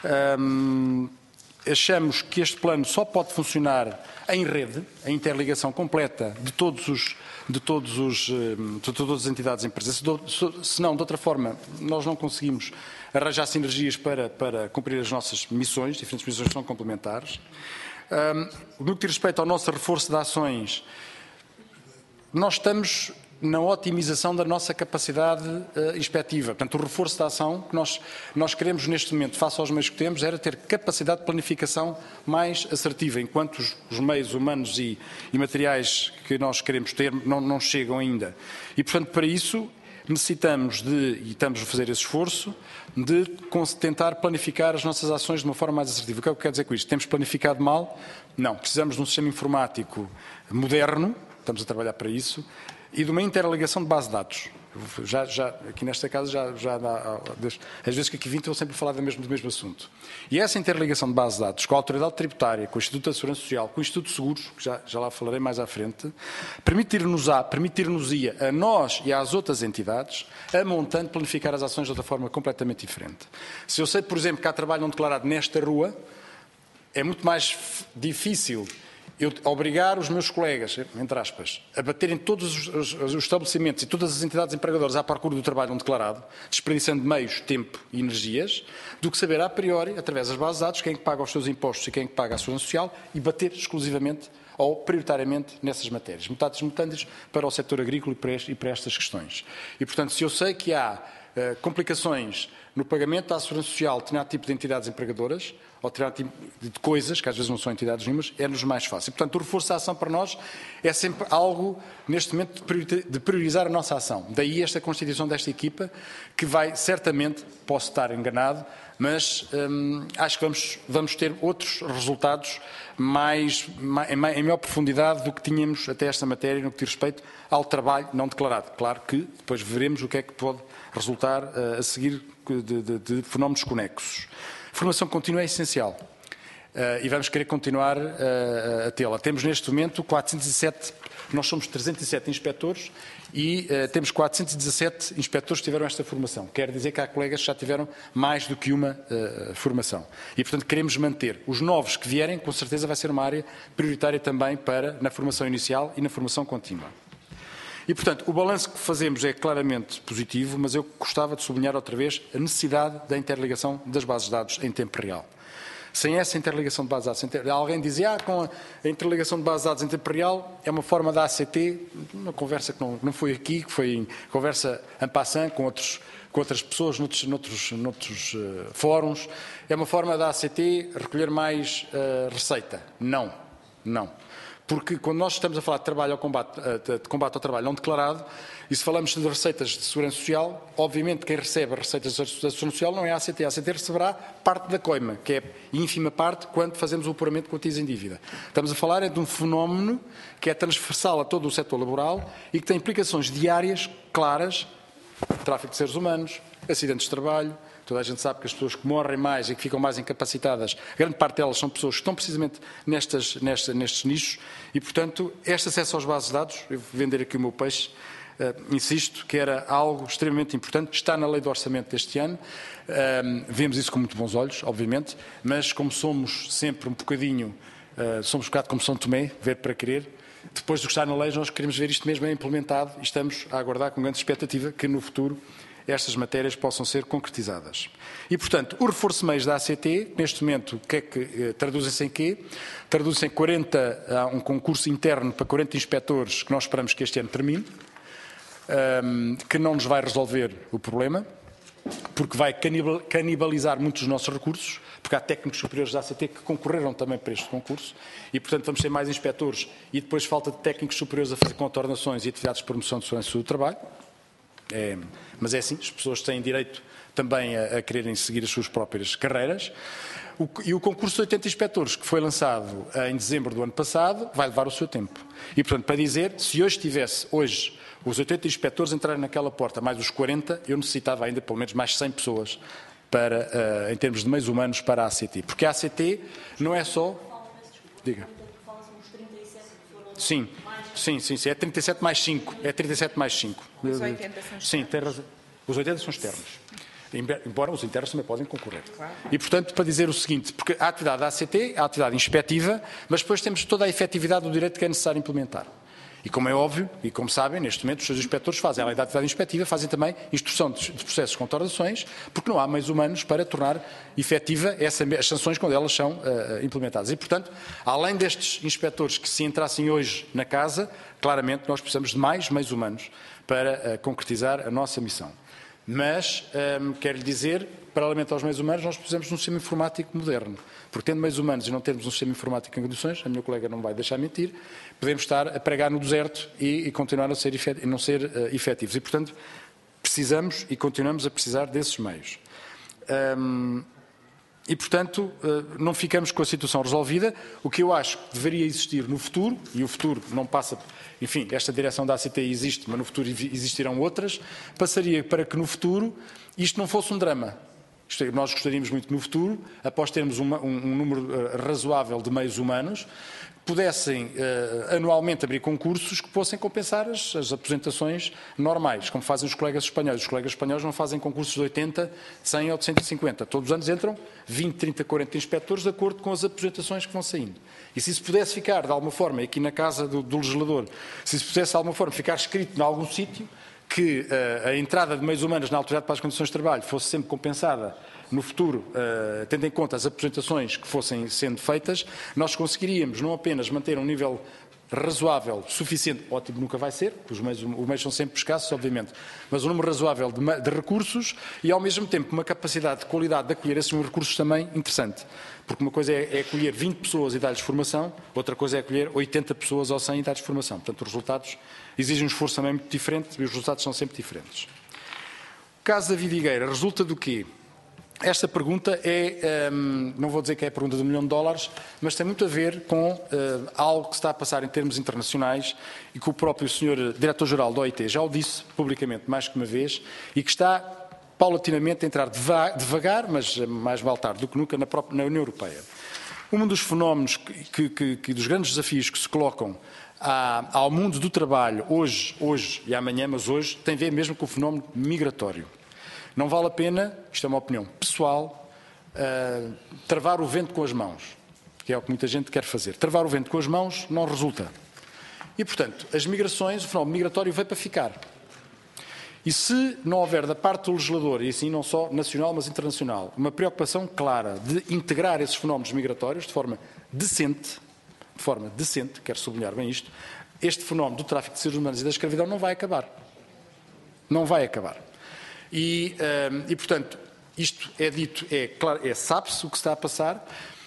Um, achamos que este plano só pode funcionar em rede, a interligação completa de todos os de, todos os, de todas as entidades em presença, senão, de outra forma, nós não conseguimos arranjar sinergias para, para cumprir as nossas missões, diferentes missões são complementares. Um, no que diz respeito ao nosso reforço de ações, nós estamos na otimização da nossa capacidade uh, inspectiva. Portanto, o reforço da ação que nós, nós queremos neste momento, face aos meios que temos, era ter capacidade de planificação mais assertiva, enquanto os, os meios humanos e, e materiais que nós queremos ter não, não chegam ainda. E, portanto, para isso necessitamos de, e estamos a fazer esse esforço, de tentar planificar as nossas ações de uma forma mais assertiva. O que é que eu quero dizer com isto? Temos planificado mal? Não. Precisamos de um sistema informático moderno, estamos a trabalhar para isso, e de uma interligação de base de dados. Já, já, aqui nesta casa, já, já dá, às vezes que aqui vim, estou sempre a falar do mesmo, do mesmo assunto. E essa interligação de base de dados com a Autoridade Tributária, com o Instituto da Segurança Social, com o Instituto de Seguros, que já, já lá falarei mais à frente, permitir-nos-á, permitir-nos-ia a nós e às outras entidades, a montante, planificar as ações de outra forma completamente diferente. Se eu sei, por exemplo, que há trabalho não declarado nesta rua, é muito mais difícil eu obrigar os meus colegas, entre aspas, a baterem todos os, os, os estabelecimentos e todas as entidades empregadoras à procura do trabalho não declarado, desperdiçando meios, tempo e energias, do que saber a priori, através das bases de dados, quem é que paga os seus impostos e quem é que paga a segurança social e bater exclusivamente ou prioritariamente nessas matérias, mutatis mutandis para o setor agrícola e para estas questões. E, portanto, se eu sei que há uh, complicações no pagamento da segurança social de determinado tipo de entidades empregadoras, ou determinado tipo de coisas, que às vezes não são entidades nenhumas, é-nos mais fácil. Portanto, o reforço da ação para nós é sempre algo, neste momento, de priorizar a nossa ação. Daí esta constituição desta equipa, que vai, certamente, posso estar enganado, mas hum, acho que vamos, vamos ter outros resultados mais, mais, em maior profundidade do que tínhamos até esta matéria no que diz respeito ao trabalho não declarado. Claro que depois veremos o que é que pode resultar uh, a seguir de, de, de fenómenos conexos. Formação contínua é essencial uh, e vamos querer continuar uh, a tê-la. Temos neste momento quatrocentos e sete, nós somos trezentos e sete inspectores e uh, temos quatrocentos e dezassete inspectores que tiveram esta formação. Quer dizer que há colegas que já tiveram mais do que uma uh, formação. E, portanto, queremos manter. Os novos que vierem, com certeza vai ser uma área prioritária também para na formação inicial e na formação contínua. E, portanto, o balanço que fazemos é claramente positivo, mas eu gostava de sublinhar outra vez a necessidade da interligação das bases de dados em tempo real. Sem essa interligação de bases de dados, alguém dizia, ah, com a interligação de bases de dados interperial é uma forma da A C T, uma conversa que não, não foi aqui, que foi em conversa en passant com, outros, com outras pessoas, noutros, noutros, noutros uh, fóruns, é uma forma da A C T recolher mais uh, receita. Não, não. Porque quando nós estamos a falar de trabalho ao combate, de combate ao trabalho não declarado, e se falamos de receitas de segurança social, obviamente quem recebe as receitas de segurança social não é a A C T. A ACT receberá parte da coima, que é ínfima parte, quando fazemos o apuramento quantias em dívida. Estamos a falar é de um fenómeno que é transversal a todo o setor laboral e que tem implicações diárias claras, tráfico de seres humanos, acidentes de trabalho. Toda a gente sabe que as pessoas que morrem mais e que ficam mais incapacitadas, grande parte delas são pessoas que estão precisamente nestas, nestas, nestes nichos e, portanto, este acesso aos bases de dados, eu vou vender aqui o meu peixe, uh, insisto, que era algo extremamente importante, está na lei do orçamento deste ano, uh, vemos isso com muito bons olhos, obviamente, mas como somos sempre um bocadinho, uh, somos um bocado como São Tomé, ver para querer, depois do que está na lei, nós queremos ver isto mesmo bem implementado e estamos a aguardar com grande expectativa que no futuro estas matérias possam ser concretizadas. E, portanto, o reforço de meios da A C T, neste momento, o que é que eh, traduzem-se em quê? Traduzem-se em quarenta, há um concurso interno para quarenta inspectores que nós esperamos que este ano termine, um, que não nos vai resolver o problema, porque vai canibalizar muitos dos nossos recursos, porque há técnicos superiores da A C T que concorreram também para este concurso e, portanto, vamos ter mais inspectores e depois falta de técnicos superiores a fazer contornações e atividades de promoção de segurança do trabalho. É, mas é assim, as pessoas têm direito também a, a quererem seguir as suas próprias carreiras. O, e o concurso de oitenta inspectores, que foi lançado em dezembro do ano passado, vai levar o seu tempo. E, portanto, para dizer, se hoje tivesse, hoje, os oitenta inspectores entrarem naquela porta, mais os quarenta, eu necessitava ainda pelo menos mais cem pessoas, para, uh, em termos de meios humanos, para a A C T. Porque a A C T não é só... Diga. Sim. Sim, sim, sim, é trinta e sete mais cinco, é trinta e sete mais cinco. Os oitenta são Sim, tem razão. Os oitenta são externos, embora os internos também podem concorrer. Claro. E, portanto, para dizer o seguinte, porque a atividade da A C T é a atividade inspectiva, mas depois temos toda a efetividade do direito que é necessário implementar. E como é óbvio, e como sabem, neste momento os seus inspectores fazem, além da atividade inspectiva, fazem também instrução de processos de contornações, porque não há meios humanos para tornar efetiva essa, as sanções quando elas são uh, implementadas. E, portanto, além destes inspectores que se entrassem hoje na casa, claramente nós precisamos de mais meios humanos para uh, concretizar a nossa missão. Mas, um, quero lhe dizer, paralelamente aos meios humanos, nós precisamos de um sistema informático moderno. Porque tendo meios humanos e não termos um sistema informático em condições, a minha colega não vai deixar mentir, podemos estar a pregar no deserto e, e continuar a ser efet- não ser uh, efetivos. E, portanto, precisamos e continuamos a precisar desses meios. Um, e, portanto, uh, não ficamos com a situação resolvida. O que eu acho que deveria existir no futuro, e o futuro não passa... Enfim, esta direção da A C T existe, mas no futuro existirão outras, passaria para que no futuro isto não fosse um drama. Isto é, nós gostaríamos muito que no futuro, após termos uma, um, um número uh, razoável de meios humanos, pudessem uh, anualmente abrir concursos que fossem compensar as, as aposentações normais, como fazem os colegas espanhóis. Os colegas espanhóis não fazem concursos de oitenta, cem ou de cento e cinquenta. Todos os anos entram vinte, trinta, quarenta inspectores de acordo com as aposentações que vão saindo. E se isso pudesse ficar, de alguma forma, aqui na casa do, do legislador, se isso pudesse, de alguma forma, ficar escrito em algum sítio, que uh, a entrada de meios humanos na Autoridade para as Condições de Trabalho fosse sempre compensada no futuro, uh, tendo em conta as apresentações que fossem sendo feitas, nós conseguiríamos não apenas manter um nível razoável, suficiente, ótimo nunca vai ser, os meios, os meios são sempre escassos, obviamente, mas um número razoável de, de recursos e, ao mesmo tempo, uma capacidade de qualidade de acolher esses recursos também interessante. Porque uma coisa é, é acolher vinte pessoas e dar-lhes formação, outra coisa é acolher oitenta pessoas ou cem e dar-lhes formação. Portanto, os resultados exigem um esforço também muito diferente e os resultados são sempre diferentes. O caso da Vidigueira resulta do quê? Esta pergunta é, um, não vou dizer que é a pergunta do milhão de dólares, mas tem muito a ver com uh, algo que se está a passar em termos internacionais e que o próprio senhor Diretor-Geral da O I T já o disse publicamente mais que uma vez e que está paulatinamente a entrar devagar, mas mais vale tarde do que nunca, na, própria, na União Europeia. Um dos fenómenos, que, que, que, dos grandes desafios que se colocam à, ao mundo do trabalho hoje, hoje e amanhã, mas hoje, tem a ver mesmo com o fenómeno migratório. Não vale a pena, isto é uma opinião pessoal, uh, travar o vento com as mãos, que é o que muita gente quer fazer. Travar o vento com as mãos não resulta. E, portanto, as migrações, o fenómeno migratório veio para ficar. E se não houver da parte do legislador, e assim não só nacional, mas internacional, uma preocupação clara de integrar esses fenómenos migratórios de forma decente, de forma decente, quero sublinhar bem isto, este fenómeno do tráfico de seres humanos e da escravidão não vai acabar. Não vai acabar. E, um, e portanto, isto é dito, é, claro, é sabe-se o que está a passar.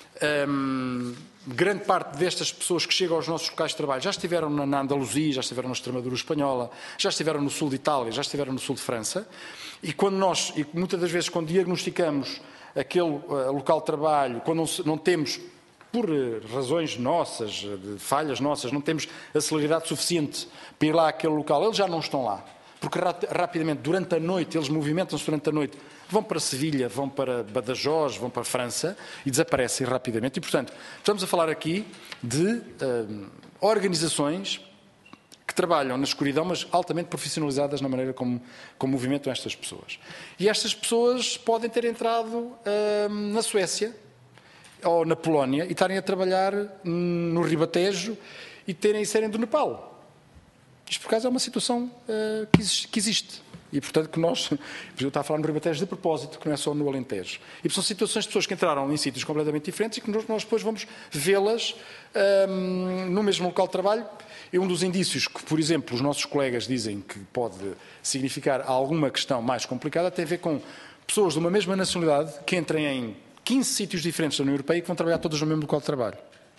Um, grande parte destas pessoas que chegam aos nossos locais de trabalho já estiveram na, na Andaluzia, já estiveram na Extremadura espanhola, já estiveram no sul de Itália, já estiveram no sul de França, e quando nós, e muitas das vezes quando diagnosticamos aquele uh, local de trabalho, quando não, não temos, por uh, razões nossas, de falhas nossas, não temos a celeridade suficiente para ir lá àquele local, eles já não estão lá. Porque rapidamente, durante a noite, eles movimentam-se durante a noite, vão para Sevilha, vão para Badajoz, vão para a França e desaparecem rapidamente. E, portanto, estamos a falar aqui de uh, organizações que trabalham na escuridão, mas altamente profissionalizadas na maneira como, como movimentam estas pessoas. E estas pessoas podem ter entrado uh, na Suécia ou na Polónia e estarem a trabalhar no Ribatejo e terem, serem do Nepal. Isto, por acaso, é uma situação uh, que, existe, que existe. E, portanto, que nós... Eu estava a falar no Ribatejo de propósito, que não é só no Alentejo. E são situações de pessoas que entraram em sítios completamente diferentes e que nós, nós depois vamos vê-las um, no mesmo local de trabalho. E um dos indícios que, por exemplo, os nossos colegas dizem que pode significar alguma questão mais complicada tem a ver com pessoas de uma mesma nacionalidade que entrem em quinze sítios diferentes da União Europeia e que vão trabalhar todas no mesmo local de trabalho.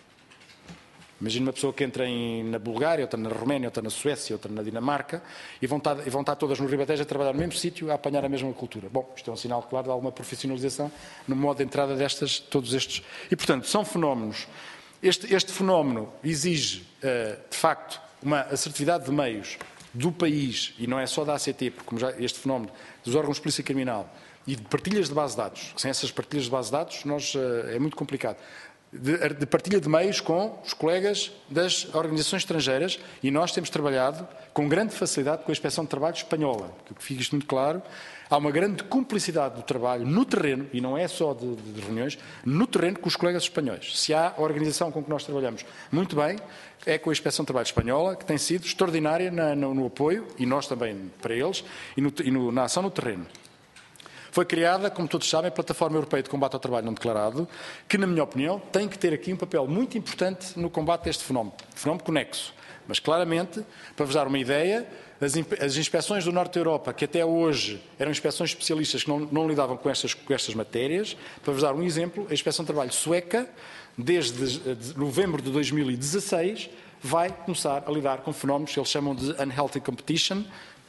Imagina uma pessoa que entra em, na Bulgária, outra na Roménia, outra na Suécia, outra na Dinamarca e vão estar, e vão estar todas no Ribatejo a trabalhar no mesmo sítio, a apanhar a mesma cultura. Bom, isto é um sinal claro de alguma profissionalização no modo de entrada destas, todos estes. E, portanto, são fenómenos. Este, este fenómeno exige, uh, de facto, uma assertividade de meios do país, e não é só da A C T, porque como já este fenómeno dos órgãos de polícia criminal e de partilhas de base de dados, sem essas partilhas de base de dados, nós, uh, é muito complicado. De, de partilha de meios com os colegas das organizações estrangeiras e nós temos trabalhado com grande facilidade com a Inspeção de Trabalho espanhola, que fique isto muito claro. Há uma grande cumplicidade do trabalho no terreno, e não é só de, de, de reuniões, no terreno com os colegas espanhóis. Se há a organização com que nós trabalhamos muito bem, é com a Inspeção de Trabalho espanhola, que tem sido extraordinária na, no, no apoio, e nós também para eles, e, no, e no, na ação no terreno. Foi criada, como todos sabem, a Plataforma Europeia de Combate ao Trabalho Não Declarado, que, na minha opinião, tem que ter aqui um papel muito importante no combate a este fenómeno, fenómeno conexo. Mas, claramente, para vos dar uma ideia, as, as inspeções do Norte da Europa, que até hoje eram inspeções especialistas que não, não lidavam com estas, com estas matérias, para vos dar um exemplo, a Inspeção de Trabalho sueca, desde de novembro de dois mil e dezasseis, vai começar a lidar com fenómenos que eles chamam de unhealthy competition,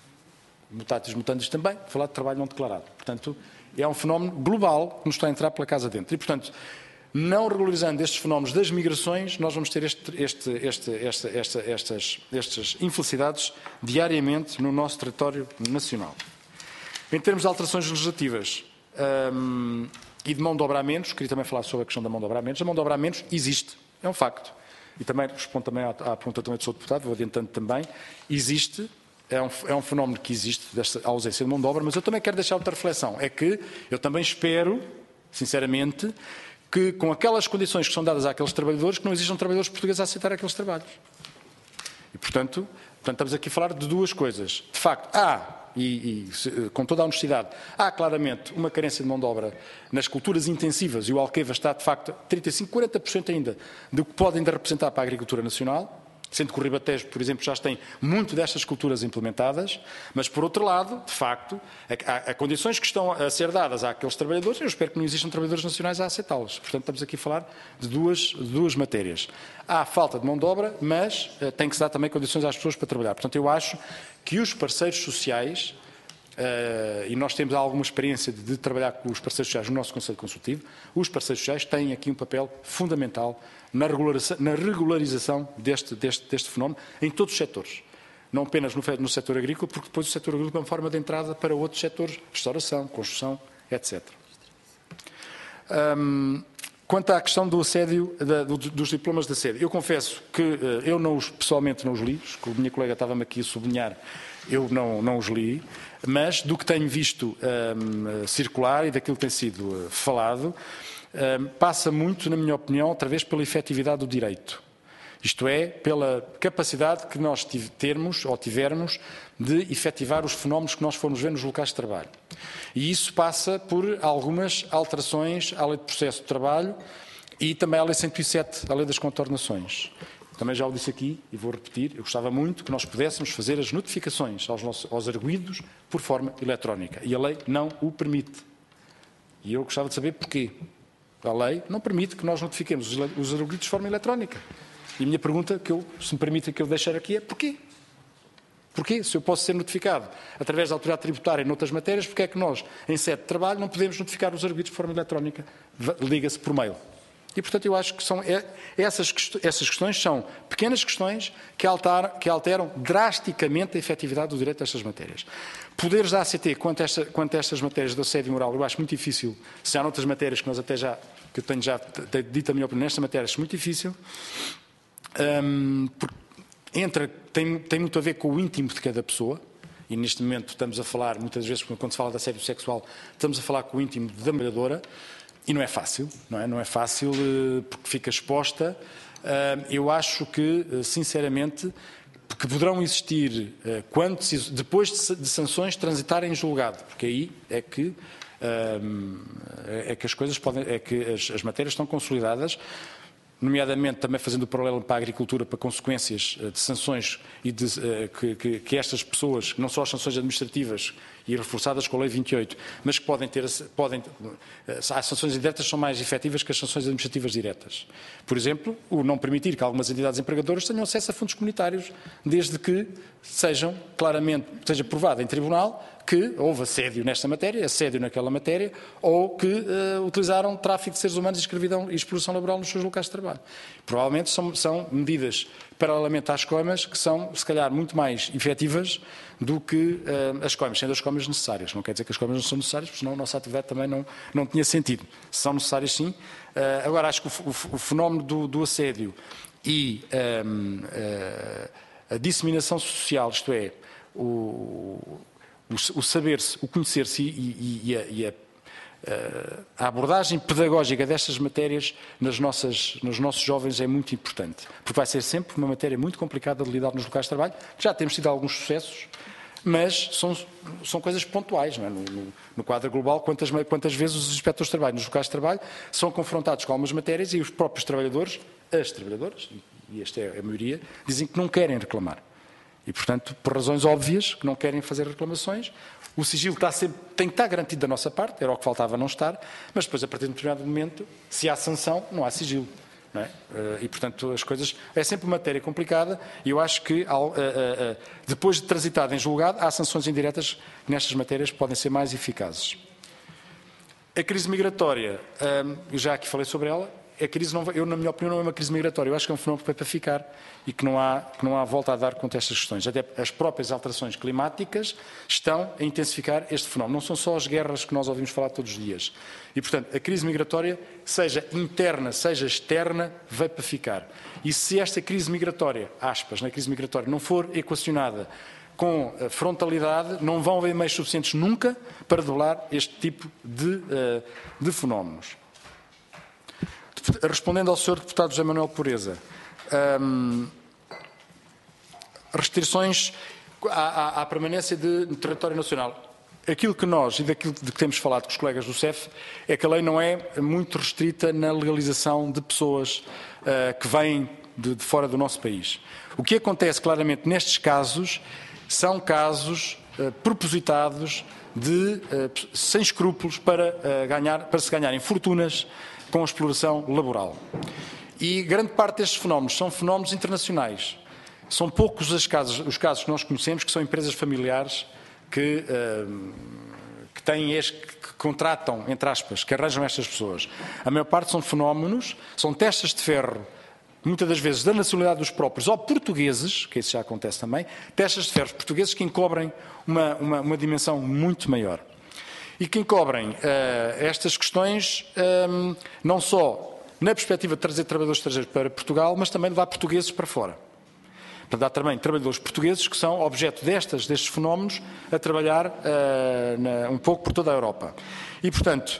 mutatis mutandis também, falar de trabalho não declarado. Portanto, é um fenómeno global que nos está a entrar pela casa dentro. E, portanto, não regularizando estes fenómenos das migrações, nós vamos ter este, este, este, este, esta, estas, estas infelicidades diariamente no nosso território nacional. Em termos de alterações legislativas hum, e de mão de obra a menos, queria também falar sobre a questão da mão de obra a menos. A mão de obra a menos existe, é um facto. E também respondo também à, à pergunta também do senhor deputado, vou adiantando também, existe. É um, é um fenómeno que existe, desta ausência de mão de obra, mas eu também quero deixar outra reflexão. É que eu também espero, sinceramente, que com aquelas condições que são dadas àqueles trabalhadores, que não existam trabalhadores portugueses a aceitar aqueles trabalhos. E, portanto, portanto estamos aqui a falar de duas coisas. De facto, há, e, e com toda a honestidade, há claramente uma carência de mão de obra nas culturas intensivas, e o Alqueva está, de facto, trinta e cinco, quarenta por cento ainda do que pode ainda representar para a agricultura nacional, sendo que o Ribatejo, por exemplo, já tem muito destas culturas implementadas, mas, por outro lado, de facto, há, há condições que estão a ser dadas àqueles trabalhadores, eu espero que não existam trabalhadores nacionais a aceitá-las. Portanto, estamos aqui a falar de duas, de duas matérias. Há falta de mão de obra, mas uh, tem que se dar também condições às pessoas para trabalhar. Portanto, eu acho que os parceiros sociais, uh, e nós temos alguma experiência de, de trabalhar com os parceiros sociais no nosso Conselho Consultivo, os parceiros sociais têm aqui um papel fundamental na regularização, na regularização deste, deste, deste fenómeno em todos os setores. Não apenas no, no setor agrícola, porque depois o setor agrícola é uma forma de entrada para outros setores, restauração, construção, etcétera. Um, quanto à questão do assédio, da, do, dos diplomas de assédio, eu confesso que uh, eu não os, pessoalmente não os li, a minha colega estava-me aqui a sublinhar, eu não, não os li, mas do que tenho visto um, circular e daquilo que tem sido uh, falado, Um, passa muito, na minha opinião, outra vez pela efetividade do direito. Isto é, pela capacidade que nós termos ou tivermos de efetivar os fenómenos que nós formos ver nos locais de trabalho. E isso passa por algumas alterações à lei de processo de trabalho e também à lei cento e sete, a lei das contornações. Também já o disse aqui e vou repetir, eu gostava muito que nós pudéssemos fazer as notificações aos, nossos, aos arguidos por forma eletrónica. E a lei não o permite. E eu gostava de saber porquê. A lei não permite que nós notifiquemos os arguidos de forma eletrónica. E a minha pergunta, que eu, se me permite que eu deixar aqui, é porquê? Porquê? Se eu posso ser notificado através da autoridade tributária noutras matérias, porque é que nós, em sede de trabalho, não podemos notificar os arguidos de forma eletrónica? Liga-se por mail. E, portanto, eu acho que são, é, essas, essas questões são pequenas questões que, altar, que alteram drasticamente a efetividade do direito a estas matérias. Poderes da A C T quanto a, esta, quanto a estas matérias do assédio moral, eu acho muito difícil. Se há noutras matérias que nós até já, que eu tenho já dito a minha opinião, nesta matéria acho muito difícil. Um, porque entra, tem, tem muito a ver com o íntimo de cada pessoa. E neste momento estamos a falar, muitas vezes, quando se fala de assédio sexual, estamos a falar com o íntimo da trabalhadora. E não é fácil, não é? Não é fácil porque fica exposta. Eu acho que, sinceramente, que poderão existir, quando, depois de sanções transitarem em julgado, porque aí é que, é que as coisas podem, é que as, as matérias estão consolidadas, nomeadamente também fazendo o paralelo para a agricultura, para consequências de sanções e de, que, que, que estas pessoas, não só as sanções administrativas e reforçadas com a lei vinte e oito, mas que podem ter, podem, as sanções indiretas são mais efetivas que as sanções administrativas diretas. Por exemplo, o não permitir que algumas entidades empregadoras tenham acesso a fundos comunitários, desde que sejam claramente, seja provado em tribunal que houve assédio nesta matéria, assédio naquela matéria, ou que uh, utilizaram tráfico de seres humanos e escravidão e exploração laboral nos seus locais de trabalho. Provavelmente são, são medidas, paralelamente às coimas, que são, se calhar, muito mais efetivas do que uh, as coimas, sendo as coimas necessárias. Não quer dizer que as coimas não são necessárias, porque senão a nossa atividade também não, não tinha sentido. São necessárias, sim. Uh, agora, acho que o, o, o fenómeno do, do assédio e um, uh, a disseminação social, isto é, o... o saber-se, o conhecer-se e, e, e, a, e a, a abordagem pedagógica destas matérias nas nossas, nos nossos jovens é muito importante, porque vai ser sempre uma matéria muito complicada de lidar nos locais de trabalho. Já temos tido alguns sucessos, mas são, são coisas pontuais, não é? no, no, no quadro global, quantas, quantas vezes os inspectores de trabalho nos locais de trabalho são confrontados com algumas matérias e os próprios trabalhadores, as trabalhadoras, e esta é a maioria, dizem que não querem reclamar. E, portanto, por razões óbvias, que não querem fazer reclamações, o sigilo está sempre, tem que estar garantido da nossa parte, era o que faltava não estar, mas depois, a partir de um determinado momento, se há sanção, não há sigilo. Não é? E, portanto, as coisas... É sempre uma matéria complicada e eu acho que, depois de transitada em julgado, há sanções indiretas que nestas matérias podem ser mais eficazes. A crise migratória, eu já aqui falei sobre ela, a crise, não, eu, na minha opinião, não é uma crise migratória. Eu acho que é um fenómeno que veio para ficar e que não há, que não há volta a dar contra estas questões. Até as próprias alterações climáticas estão a intensificar este fenómeno. Não são só as guerras que nós ouvimos falar todos os dias. E, portanto, a crise migratória, seja interna, seja externa, veio para ficar. E se esta crise migratória, aspas, na crise migratória, não for equacionada com frontalidade, não vão haver meios suficientes nunca para doblar este tipo de, de fenómenos. Respondendo ao senhor deputado José Manuel Pureza, hum, restrições à, à, à permanência de, no território nacional. Aquilo que nós, e daquilo de que temos falado com os colegas do C E F, é que a lei não é muito restrita na legalização de pessoas uh, que vêm de, de fora do nosso país. O que acontece claramente nestes casos são casos uh, propositados de, uh, sem escrúpulos para, uh, ganhar, para se ganharem fortunas com a exploração laboral. E grande parte destes fenómenos são fenómenos internacionais. São poucos os casos, os casos que nós conhecemos, que são empresas familiares que, uh, que, têm este, que contratam, entre aspas, que arranjam estas pessoas. A maior parte são fenómenos, são testas de ferro, muitas das vezes da nacionalidade dos próprios, ou portugueses, que isso já acontece também, testas de ferro portugueses que encobrem uma, uma, uma dimensão muito maior. E que encobrem uh, estas questões um, não só na perspectiva de trazer trabalhadores estrangeiros para Portugal, mas também levar portugueses para fora. Portanto, há também trabalhadores portugueses que são objeto destas, destes fenómenos a trabalhar uh, na, um pouco por toda a Europa. E, portanto,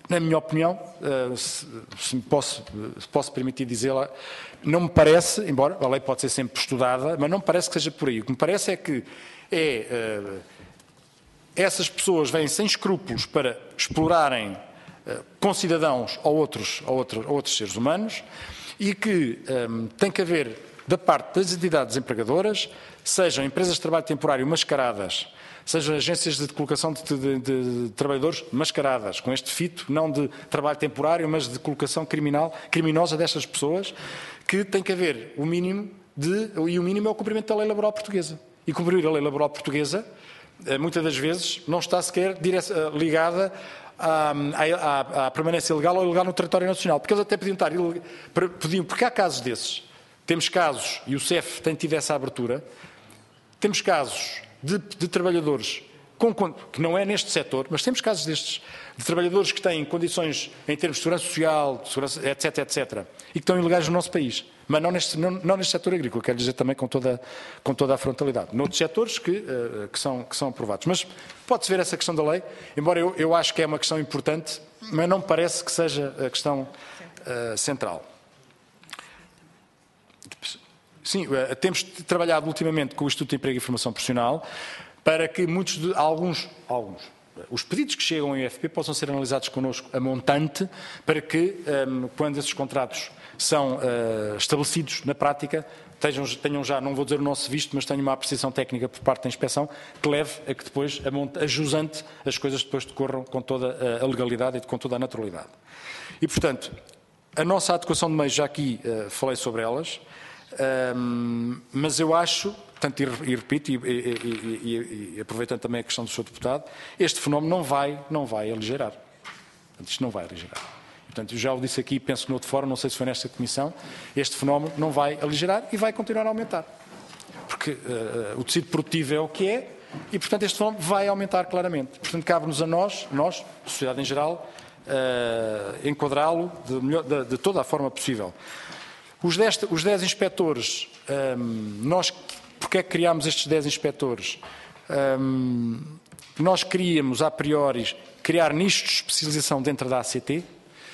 na minha opinião, se, se me posso, se posso permitir dizê-la, não me parece, embora a lei pode ser sempre estudada, mas não me parece que seja por aí. O que me parece é que é, uh, essas pessoas vêm sem escrúpulos para explorarem uh, concidadãos ou outros, ou, outro, ou outros seres humanos e que um, tem que haver, da parte das entidades empregadoras, sejam empresas de trabalho temporário mascaradas, sejam agências de colocação de, de, de, de trabalhadores mascaradas, com este fito, não de trabalho temporário, mas de colocação criminal, criminosa destas pessoas, que tem que haver o mínimo de, e o mínimo é o cumprimento da lei laboral portuguesa. E cumprir a lei laboral portuguesa, muitas das vezes, não está sequer ligada à, à, à permanência legal ou ilegal no território nacional, porque eles até podiam estar, podiam, porque há casos desses, temos casos, e o C E F tem tido essa abertura, temos casos De, de trabalhadores, com, que não é neste setor, mas temos casos destes, de trabalhadores que têm condições em termos de segurança social, de segurança, etc, etcétera, e que estão ilegais no nosso país, mas não neste, não, não neste setor agrícola, quero dizer também com toda, com toda a frontalidade. Noutros setores que, uh, que, são, que são aprovados. Mas pode-se ver essa questão da lei, embora eu, eu acho que é uma questão importante, mas não me parece que seja a questão uh, central. Sim, temos trabalhado ultimamente com o Instituto de Emprego e Formação Profissional para que muitos de, alguns, alguns, os pedidos que chegam ao I F P possam ser analisados connosco a montante para que, um, quando esses contratos são uh, estabelecidos na prática, tenham, tenham já, não vou dizer o nosso visto, mas tenham uma apreciação técnica por parte da inspeção que leve a que depois, a, monta, a jusante, as coisas depois decorram com toda a legalidade e com toda a naturalidade. E, portanto, a nossa adequação de meios, já aqui uh, falei sobre elas, Um, mas eu acho, tanto e, e repito, e, e, e, e aproveitando também a questão do senhor Deputado, este fenómeno não vai, não vai aligerar. Portanto, isto não vai aligerar. Portanto, eu já o disse aqui, penso que no outro fórum, não sei se foi nesta comissão, este fenómeno não vai aligerar e vai continuar a aumentar. Porque uh, o tecido produtivo é o que é e, portanto, este fenómeno vai aumentar claramente. Portanto, cabe-nos a nós, nós, sociedade em geral, uh, enquadrá-lo de, de, de toda a forma possível. Os dez, os dez inspectores, um, nós, porque é que criámos estes dez inspectores? Um, nós queríamos, a priori, criar nichos de especialização dentro da A C T.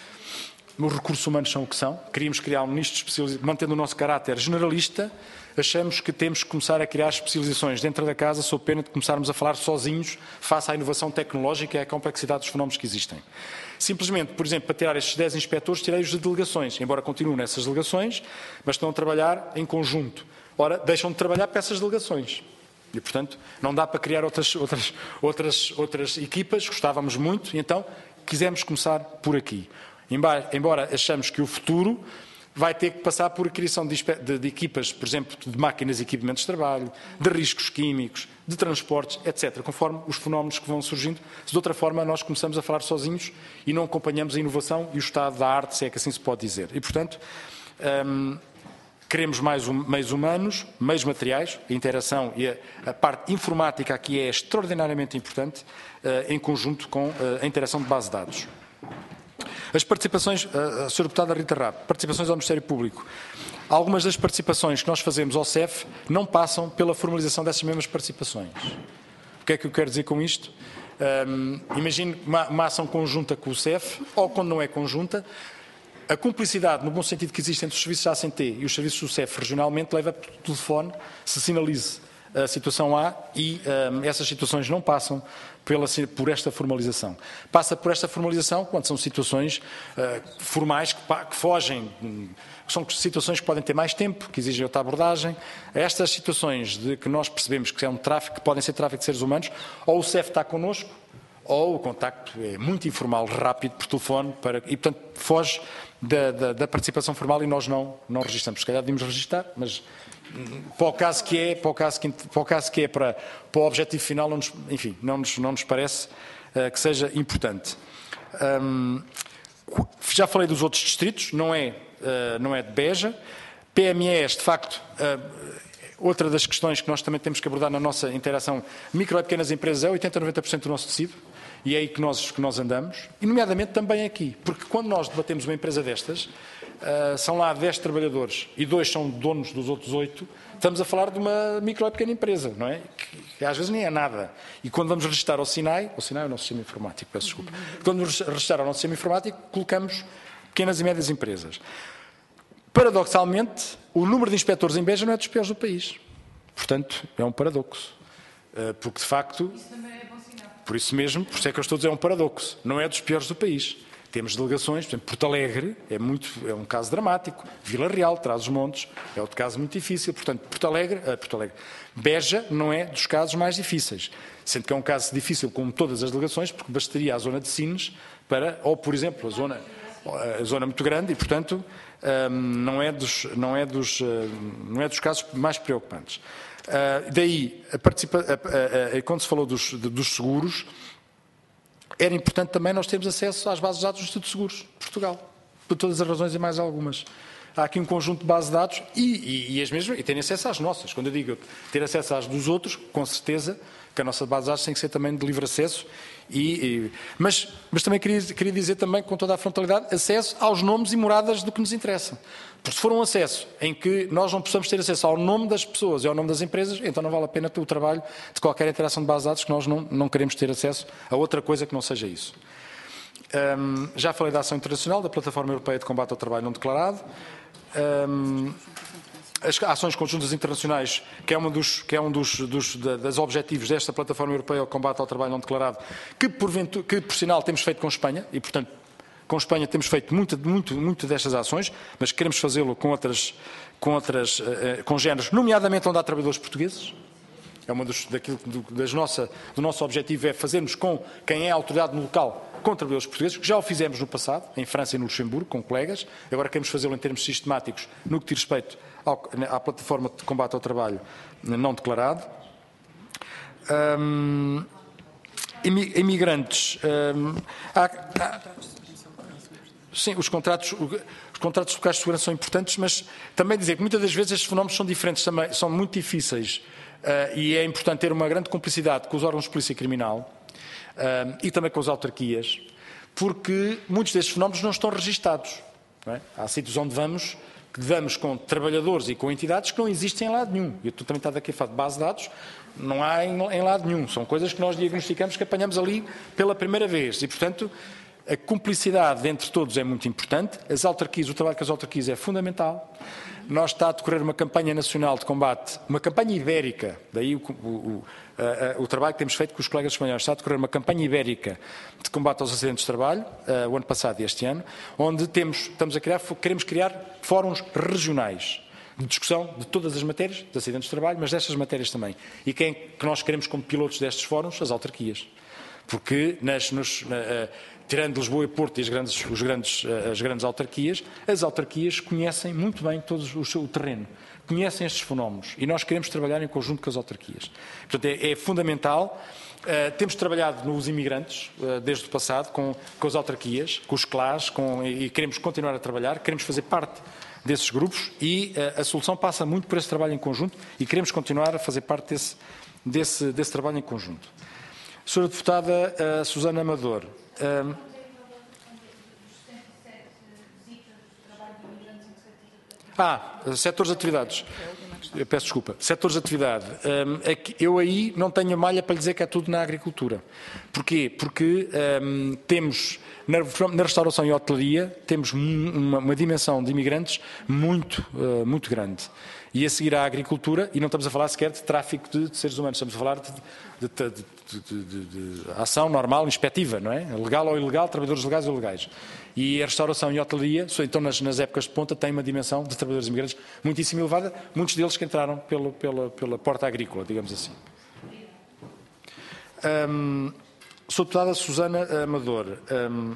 Os recursos humanos são o que são. Queríamos criar um nicho de especialização, mantendo o nosso caráter generalista. Achamos que temos que começar a criar especializações dentro da casa, sob pena de começarmos a falar sozinhos face à inovação tecnológica e à complexidade dos fenómenos que existem. Simplesmente, por exemplo, para tirar estes dez inspectores, tirei-os de delegações, embora continuem nessas delegações, mas estão a trabalhar em conjunto. Ora, deixam de trabalhar para essas delegações. E, portanto, não dá para criar outras, outras, outras, outras equipas, gostávamos muito, e então quisemos começar por aqui. Embora achamos que o futuro vai ter que passar por a criação de, de, de equipas, por exemplo, de máquinas e equipamentos de trabalho, de riscos químicos, de transportes, etcétera, conforme os fenómenos que vão surgindo. Se de outra forma nós começamos a falar sozinhos e não acompanhamos a inovação e o estado da arte, se é que assim se pode dizer. E, portanto, hum, queremos mais um, meios humanos, meios materiais, a interação e a, a parte informática aqui é extraordinariamente importante, uh, em conjunto com uh, a interação de base de dados. As participações, a senhora Deputada Rita Rabe, participações ao Ministério Público. Algumas das participações que nós fazemos ao C E F não passam pela formalização dessas mesmas participações. O que é que eu quero dizer com isto? Um, imagine uma, uma ação conjunta com o C E F, ou quando não é conjunta, a cumplicidade, no bom sentido que existe entre os serviços da A C T e os serviços do C E F regionalmente, leva por telefone, se sinalize a situação A e um, essas situações não passam pela, por esta formalização. Passa por esta formalização quando são situações uh, formais que, que fogem, um, são situações que podem ter mais tempo, que exigem outra abordagem. Estas situações de que nós percebemos que é um tráfico, que podem ser tráfico de seres humanos, ou o C E F está connosco, ou o contacto é muito informal, rápido, por telefone, para, e portanto foge da, da, da participação formal e nós não, não registramos. Se calhar devíamos registrar, mas para o caso que é, para o caso que, para o caso que é para, para o objetivo final, não nos, enfim, não nos, não nos parece uh, que seja importante. Um, já falei dos outros distritos, não é, uh, não é de Beja. P M Es, de facto, uh, outra das questões que nós também temos que abordar na nossa interação, micro e pequenas empresas, é oitenta a noventa por cento do nosso tecido, e é aí que nós, que nós andamos, e nomeadamente também aqui, porque quando nós debatemos uma empresa destas, uh, são lá dez trabalhadores e dois são donos dos outros oito, estamos a falar de uma micro e pequena empresa, não é? Que, que às vezes nem é nada. E quando vamos registrar ao SINAI, ao SINAI é o nosso sistema informático, peço desculpa, quando vamos registrar ao nosso sistema informático, colocamos pequenas e médias empresas. Paradoxalmente, o número de inspectores em Beja não é dos piores do país. Portanto, é um paradoxo. Uh, porque, de facto... Por isso mesmo, por isso é que eu estou a dizer, é um paradoxo. Não é dos piores do país. Temos delegações, por exemplo, Porto Alegre é, muito, é um caso dramático. Vila Real, Trás-os-Montes, é outro caso muito difícil. Portanto, Porto Alegre, uh, Porto Alegre, Beja não é dos casos mais difíceis. Sendo que é um caso difícil como todas as delegações, porque bastaria a zona de Sines para, ou por exemplo, a zona, a zona muito grande e, portanto, um, não, é dos, não, é dos, uh, não é dos casos mais preocupantes. Uh, daí, a participa a, a, a, quando se falou dos, de, dos seguros, era importante também nós termos acesso às bases de dados do Instituto de Seguros de Portugal, por todas as razões e mais algumas. Há aqui um conjunto de bases de dados e, e, e as mesmas, e terem acesso às nossas. Quando eu digo ter acesso às dos outros, com certeza que a nossa base de dados tem que ser também de livre acesso, e, e, mas, mas também queria, queria dizer também, com toda a frontalidade, acesso aos nomes e moradas do que nos interessa. Porque se for um acesso em que nós não possamos ter acesso ao nome das pessoas e ao nome das empresas, então não vale a pena o trabalho de qualquer interação de base de dados, que nós não, não queremos ter acesso a outra coisa que não seja isso. Um, já falei da ação internacional, da Plataforma Europeia de Combate ao Trabalho Não Declarado. Um, as ações conjuntas internacionais, que é, uma dos, que é um dos, dos das objetivos desta Plataforma Europeia de Combate ao Trabalho Não Declarado, que por, que por sinal temos feito com Espanha, e portanto com Espanha temos feito muito, muito, muito destas ações, mas queremos fazê-lo com outras, com outras, com géneros, nomeadamente onde há trabalhadores portugueses. É uma dos, daquilo, do, das nossa, do nosso objetivo é fazermos com quem é a autoridade no local com trabalhadores portugueses, que já o fizemos no passado, em França e no Luxemburgo, com colegas. Agora queremos fazê-lo em termos sistemáticos no que diz respeito ao, à plataforma de combate ao trabalho não declarado. Um, imigrantes. Um, há, há, sim, os contratos, os contratos locais de segurança são importantes, mas também dizer que muitas das vezes estes fenómenos são diferentes, também, são muito difíceis. Uh, e é importante ter uma grande cumplicidade com os órgãos de polícia criminal uh, e também com as autarquias, porque muitos destes fenómenos não estão registados. Não é? Há sítios onde vamos, que vamos com trabalhadores e com entidades que não existem em lado nenhum. Eu também estava aqui a falar de base de dados, não há em, em lado nenhum. São coisas que nós diagnosticamos, que apanhamos ali pela primeira vez. E, portanto, a cumplicidade entre todos é muito importante. As autarquias, o trabalho com as autarquias é fundamental. Nós está a decorrer uma campanha nacional de combate, uma campanha ibérica, daí o, o, o, a, a, o trabalho que temos feito com os colegas espanhóis, está a decorrer uma campanha ibérica de combate aos acidentes de trabalho, uh, o ano passado e este ano, onde temos, estamos a criar, queremos criar fóruns regionais de discussão de todas as matérias de acidentes de trabalho, mas destas matérias também. E quem que nós queremos como pilotos destes fóruns? As autarquias. Porque nas, nos, na, uh, tirando Lisboa e Porto e as grandes, os grandes, as grandes autarquias, as autarquias conhecem muito bem todo o seu terreno, conhecem estes fenómenos e nós queremos trabalhar em conjunto com as autarquias. Portanto, é, é fundamental. Uh, temos trabalhado nos imigrantes, uh, desde o passado, com, com as autarquias, com os C L A S, com, e queremos continuar a trabalhar, queremos fazer parte desses grupos e uh, a solução passa muito por esse trabalho em conjunto e queremos continuar a fazer parte desse, desse, desse trabalho em conjunto. Senhora Deputada uh, Susana Amador. Um, ah, setores de atividades. Eu peço desculpa. Setores de atividade. Um, é que eu aí não tenho malha para lhe dizer que é tudo na agricultura. Porquê? Porque um, temos, na, na restauração e hotelaria, temos uma, uma dimensão de imigrantes muito, uh, muito grande. E a seguir à agricultura, e não estamos a falar sequer de tráfico de, de seres humanos, estamos a falar de, de, de, de, de, de ação normal, inspectiva, não é? Legal ou ilegal, trabalhadores legais ou ilegais. E a restauração e a hotelaria, então nas, nas épocas de ponta, tem uma dimensão de trabalhadores imigrantes muitíssimo elevada, muitos deles que entraram pelo, pela, pela porta agrícola, digamos assim. Um, sou deputada Susana Amador. Um,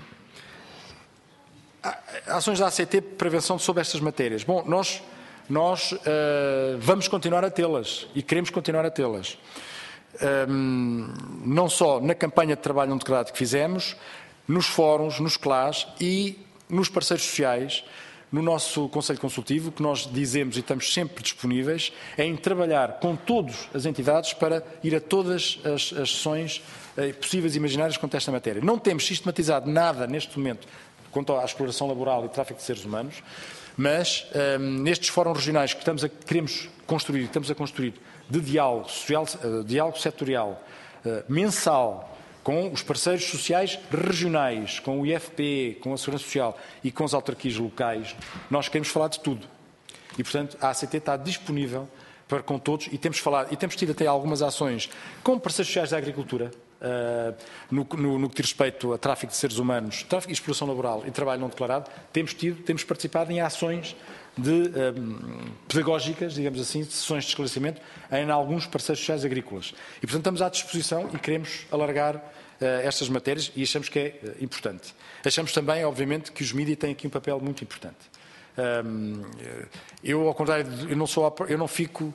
ações da A C T, prevenção sobre estas matérias. Bom, nós... Nós uh, vamos continuar a tê-las e queremos continuar a tê-las. Um, não só na campanha de trabalho não declarado que fizemos, nos fóruns, nos C L A S e nos parceiros sociais, no nosso Conselho Consultivo, o que nós dizemos e estamos sempre disponíveis é em trabalhar com todas as entidades para ir a todas as, as sessões eh, possíveis e imaginárias quanto a esta matéria. Não temos sistematizado nada neste momento quanto à exploração laboral e tráfico de seres humanos, mas eh, nestes fóruns regionais que estamos a, queremos construir, estamos a construir de diálogo social, uh, diálogo setorial, uh, mensal, com os parceiros sociais regionais, com o I F P, com a Segurança Social e com as autarquias locais, nós queremos falar de tudo. E, portanto, a A C T está disponível para com todos e temos falado, e temos tido até algumas ações com parceiros sociais da agricultura, uh, no, no, no que diz respeito a tráfico de seres humanos, tráfico e exploração laboral e trabalho não declarado, temos tido, temos participado em ações de um, pedagógicas, digamos assim, de sessões de esclarecimento em alguns parceiros sociais agrícolas. E, portanto, estamos à disposição e queremos alargar uh, estas matérias e achamos que é uh, importante. Achamos também, obviamente, que os mídias têm aqui um papel muito importante. Um, eu, ao contrário, eu não, sou, eu não fico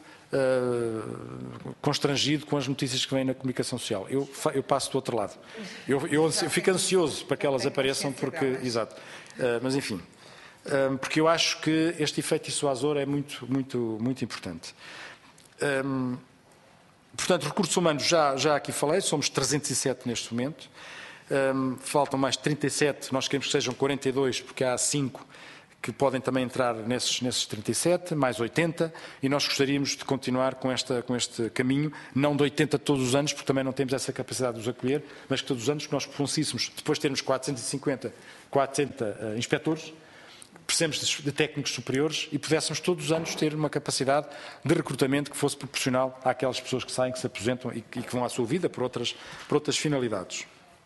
uh, constrangido com as notícias que vêm na comunicação social. Eu, eu passo do outro lado. Eu, eu, eu fico ansioso para que elas apareçam, porque... Exato. Uh, mas, enfim... Um, porque eu acho que este efeito dissuasor é muito, muito, muito importante. Um, portanto, recursos humanos, já, já aqui falei, somos trezentos e sete neste momento, um, faltam mais trinta e sete, nós queremos que sejam quarenta e dois, porque há cinco que podem também entrar nesses, nesses trinta e sete, mais oitenta, e nós gostaríamos de continuar com, esta, com este caminho, não de oitenta todos os anos, porque também não temos essa capacidade de os acolher, mas que todos os anos que nós conseguíssemos, depois de termos quatrocentos e cinquenta, quatrocentos uh, inspectores, precisamos de técnicos superiores e pudéssemos todos os anos ter uma capacidade de recrutamento que fosse proporcional àquelas pessoas que saem, que se aposentam e que vão à sua vida por outras, por outras finalidades.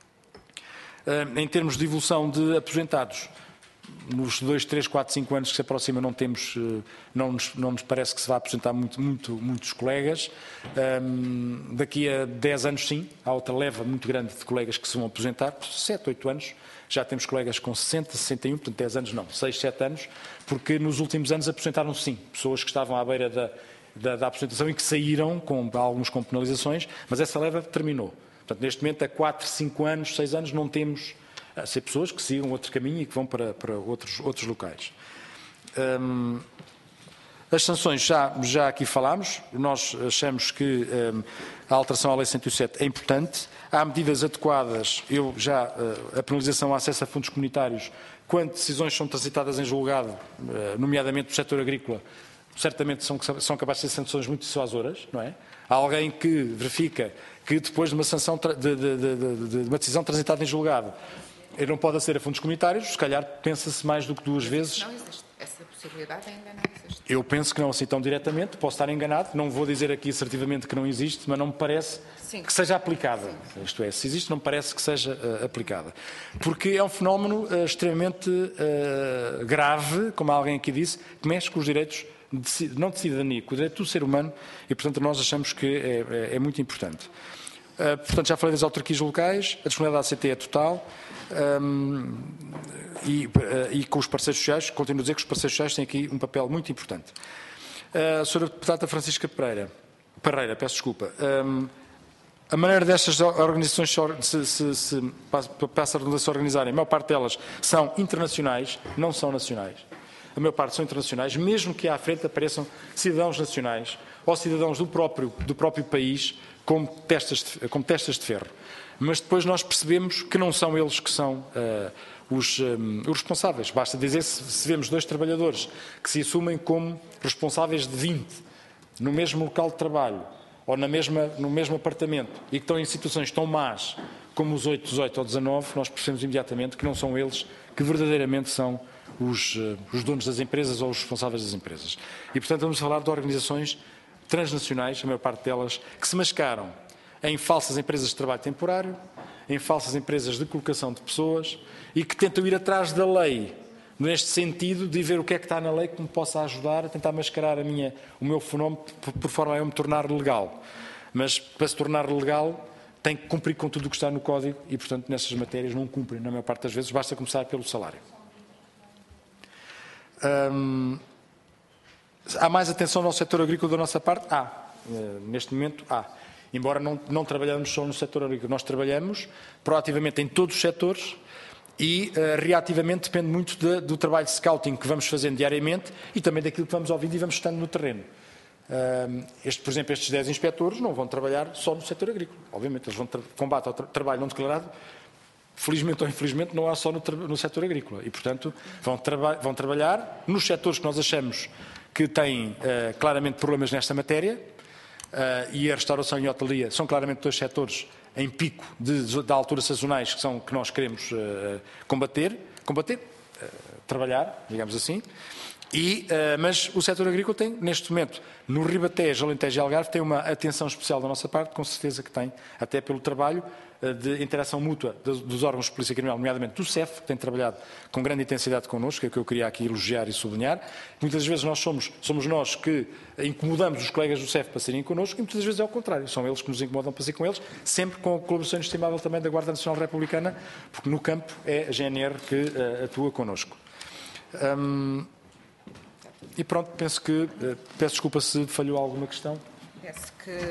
Em termos de evolução de aposentados, nos dois, três, quatro, cinco anos que se aproximam não temos, não nos, não nos parece que se vá aposentar muito, muito, muitos colegas. Um, daqui a dez anos sim, há outra leva muito grande de colegas que se vão aposentar, sete, oito anos. Já temos colegas com sessenta, sessenta e um, portanto dez anos não, seis, sete anos, porque nos últimos anos aposentaram-se sim, pessoas que estavam à beira da, da, da aposentação e que saíram, com, alguns com penalizações, mas essa leva terminou. Portanto, neste momento, há quatro, cinco anos, seis anos, não temos a ser pessoas que sigam outro caminho e que vão para, para outros, outros locais. Hum, as sanções, já, já aqui falámos, nós achamos que hum, a alteração à Lei cento e sete é importante. Há medidas adequadas, eu já, a penalização ao acesso a fundos comunitários, quando decisões são transitadas em julgado, nomeadamente do setor agrícola, certamente são, são capazes de ser sanções muito dissuasoras, não é? Há alguém que verifica que depois de uma, sanção, de, de, de, de, de uma decisão transitada em julgado, ele não pode aceder a fundos comunitários, se calhar pensa-se mais do que duas vezes. Não existe. Essa possibilidade ainda não existe. Eu penso que não assim tão diretamente, posso estar enganado, não vou dizer aqui assertivamente que não existe, mas não me parece Sim. que seja aplicada. Sim. Isto é, se existe, não me parece que seja uh, aplicada. Porque é um fenómeno uh, extremamente uh, grave, como alguém aqui disse, que mexe com os direitos, de, não de cidadania, com o direito do ser humano, e portanto nós achamos que é, é, é muito importante. Uh, portanto, já falei das autarquias locais, a disponibilidade da A C T é total, um, e, uh, e com os parceiros sociais, continuo a dizer que os parceiros sociais têm aqui um papel muito importante. Uh, a senhora deputada Francisca Pereira, Pereira, peço desculpa, um, a maneira destas organizações se, se, se, passa a se organizarem, a maior parte delas são internacionais, não são nacionais. A maior parte são internacionais, mesmo que à frente apareçam cidadãos nacionais ou cidadãos do próprio, do próprio país como testas, de, como testas de ferro. Mas depois nós percebemos que não são eles que são uh, os, um, os responsáveis. Basta dizer se, se vemos dois trabalhadores que se assumem como responsáveis de vinte no mesmo local de trabalho ou na mesma, no mesmo apartamento e que estão em situações tão más como os oito, dezoito ou dezanove, nós percebemos imediatamente que não são eles que verdadeiramente são os, uh, os donos das empresas ou os responsáveis das empresas. E, portanto, vamos falar de organizações transnacionais, a maior parte delas, que se mascaram em falsas empresas de trabalho temporário, em falsas empresas de colocação de pessoas e que tentam ir atrás da lei, neste sentido de ver o que é que está na lei que me possa ajudar a tentar mascarar a minha, o meu fenómeno por, por forma a eu me tornar legal. Mas para se tornar legal tem que cumprir com tudo o que está no Código e, portanto, nessas matérias não cumprem, na maior parte das vezes, basta começar pelo salário. Hum, há mais atenção no setor agrícola da nossa parte? Há. Neste momento, há. Embora não, não trabalhamos só no setor agrícola, nós trabalhamos proativamente em todos os setores e uh, reativamente depende muito de, do trabalho de scouting que vamos fazendo diariamente e também daquilo que vamos ouvindo e vamos estando no terreno. Uh, este, por exemplo, estes dez inspectores não vão trabalhar só no setor agrícola. Obviamente, eles vão tra combate ao tra trabalho não declarado. Felizmente ou infelizmente, não há só no, no setor agrícola. E, portanto, vão, traba vão trabalhar nos setores que nós achamos que têm uh, claramente problemas nesta matéria, uh, e a restauração e a hotelaria são claramente dois setores em pico de, de, de alturas sazonais que, são, que nós queremos uh, combater, combater uh, trabalhar, digamos assim. E, uh, mas o setor agrícola tem, neste momento, no Ribatejo, Alentejo e Algarve, tem uma atenção especial da nossa parte, com certeza que tem, até pelo trabalho uh, de interação mútua dos, dos órgãos de polícia criminal, nomeadamente do C E F, que tem trabalhado com grande intensidade connosco, que é o que eu queria aqui elogiar e sublinhar. Muitas vezes nós somos, somos nós que incomodamos os colegas do C E F para serem connosco, e muitas vezes é ao contrário, são eles que nos incomodam para ser com eles, sempre com a colaboração estimável também da Guarda Nacional Republicana, porque no campo é a G N R que uh, atua connosco. Um, E pronto, penso que, peço desculpa se falhou alguma questão. Penso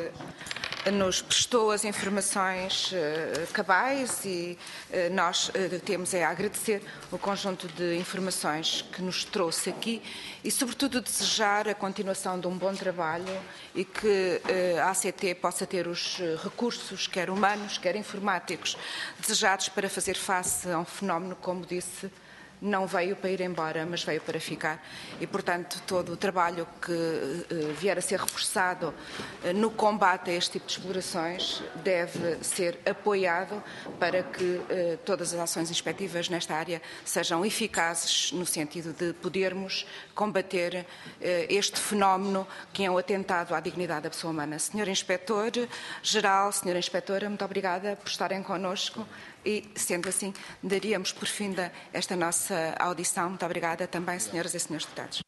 que nos prestou as informações uh, cabais e uh, nós uh, temos é a agradecer o conjunto de informações que nos trouxe aqui e, sobretudo, desejar a continuação de um bom trabalho e que uh, a A C T possa ter os recursos, quer humanos, quer informáticos, desejados para fazer face a um fenómeno, como disse, não veio para ir embora, mas veio para ficar. E, portanto, todo o trabalho que uh, vier a ser reforçado uh, no combate a este tipo de explorações deve ser apoiado para que uh, todas as ações inspectivas nesta área sejam eficazes no sentido de podermos combater uh, este fenómeno que é um atentado à dignidade da pessoa humana. senhor Inspetor-Geral, senhora Inspetora, muito obrigada por estarem connosco. E, sendo assim, daríamos por fim esta nossa audição. Muito obrigada também, senhoras e senhores deputados.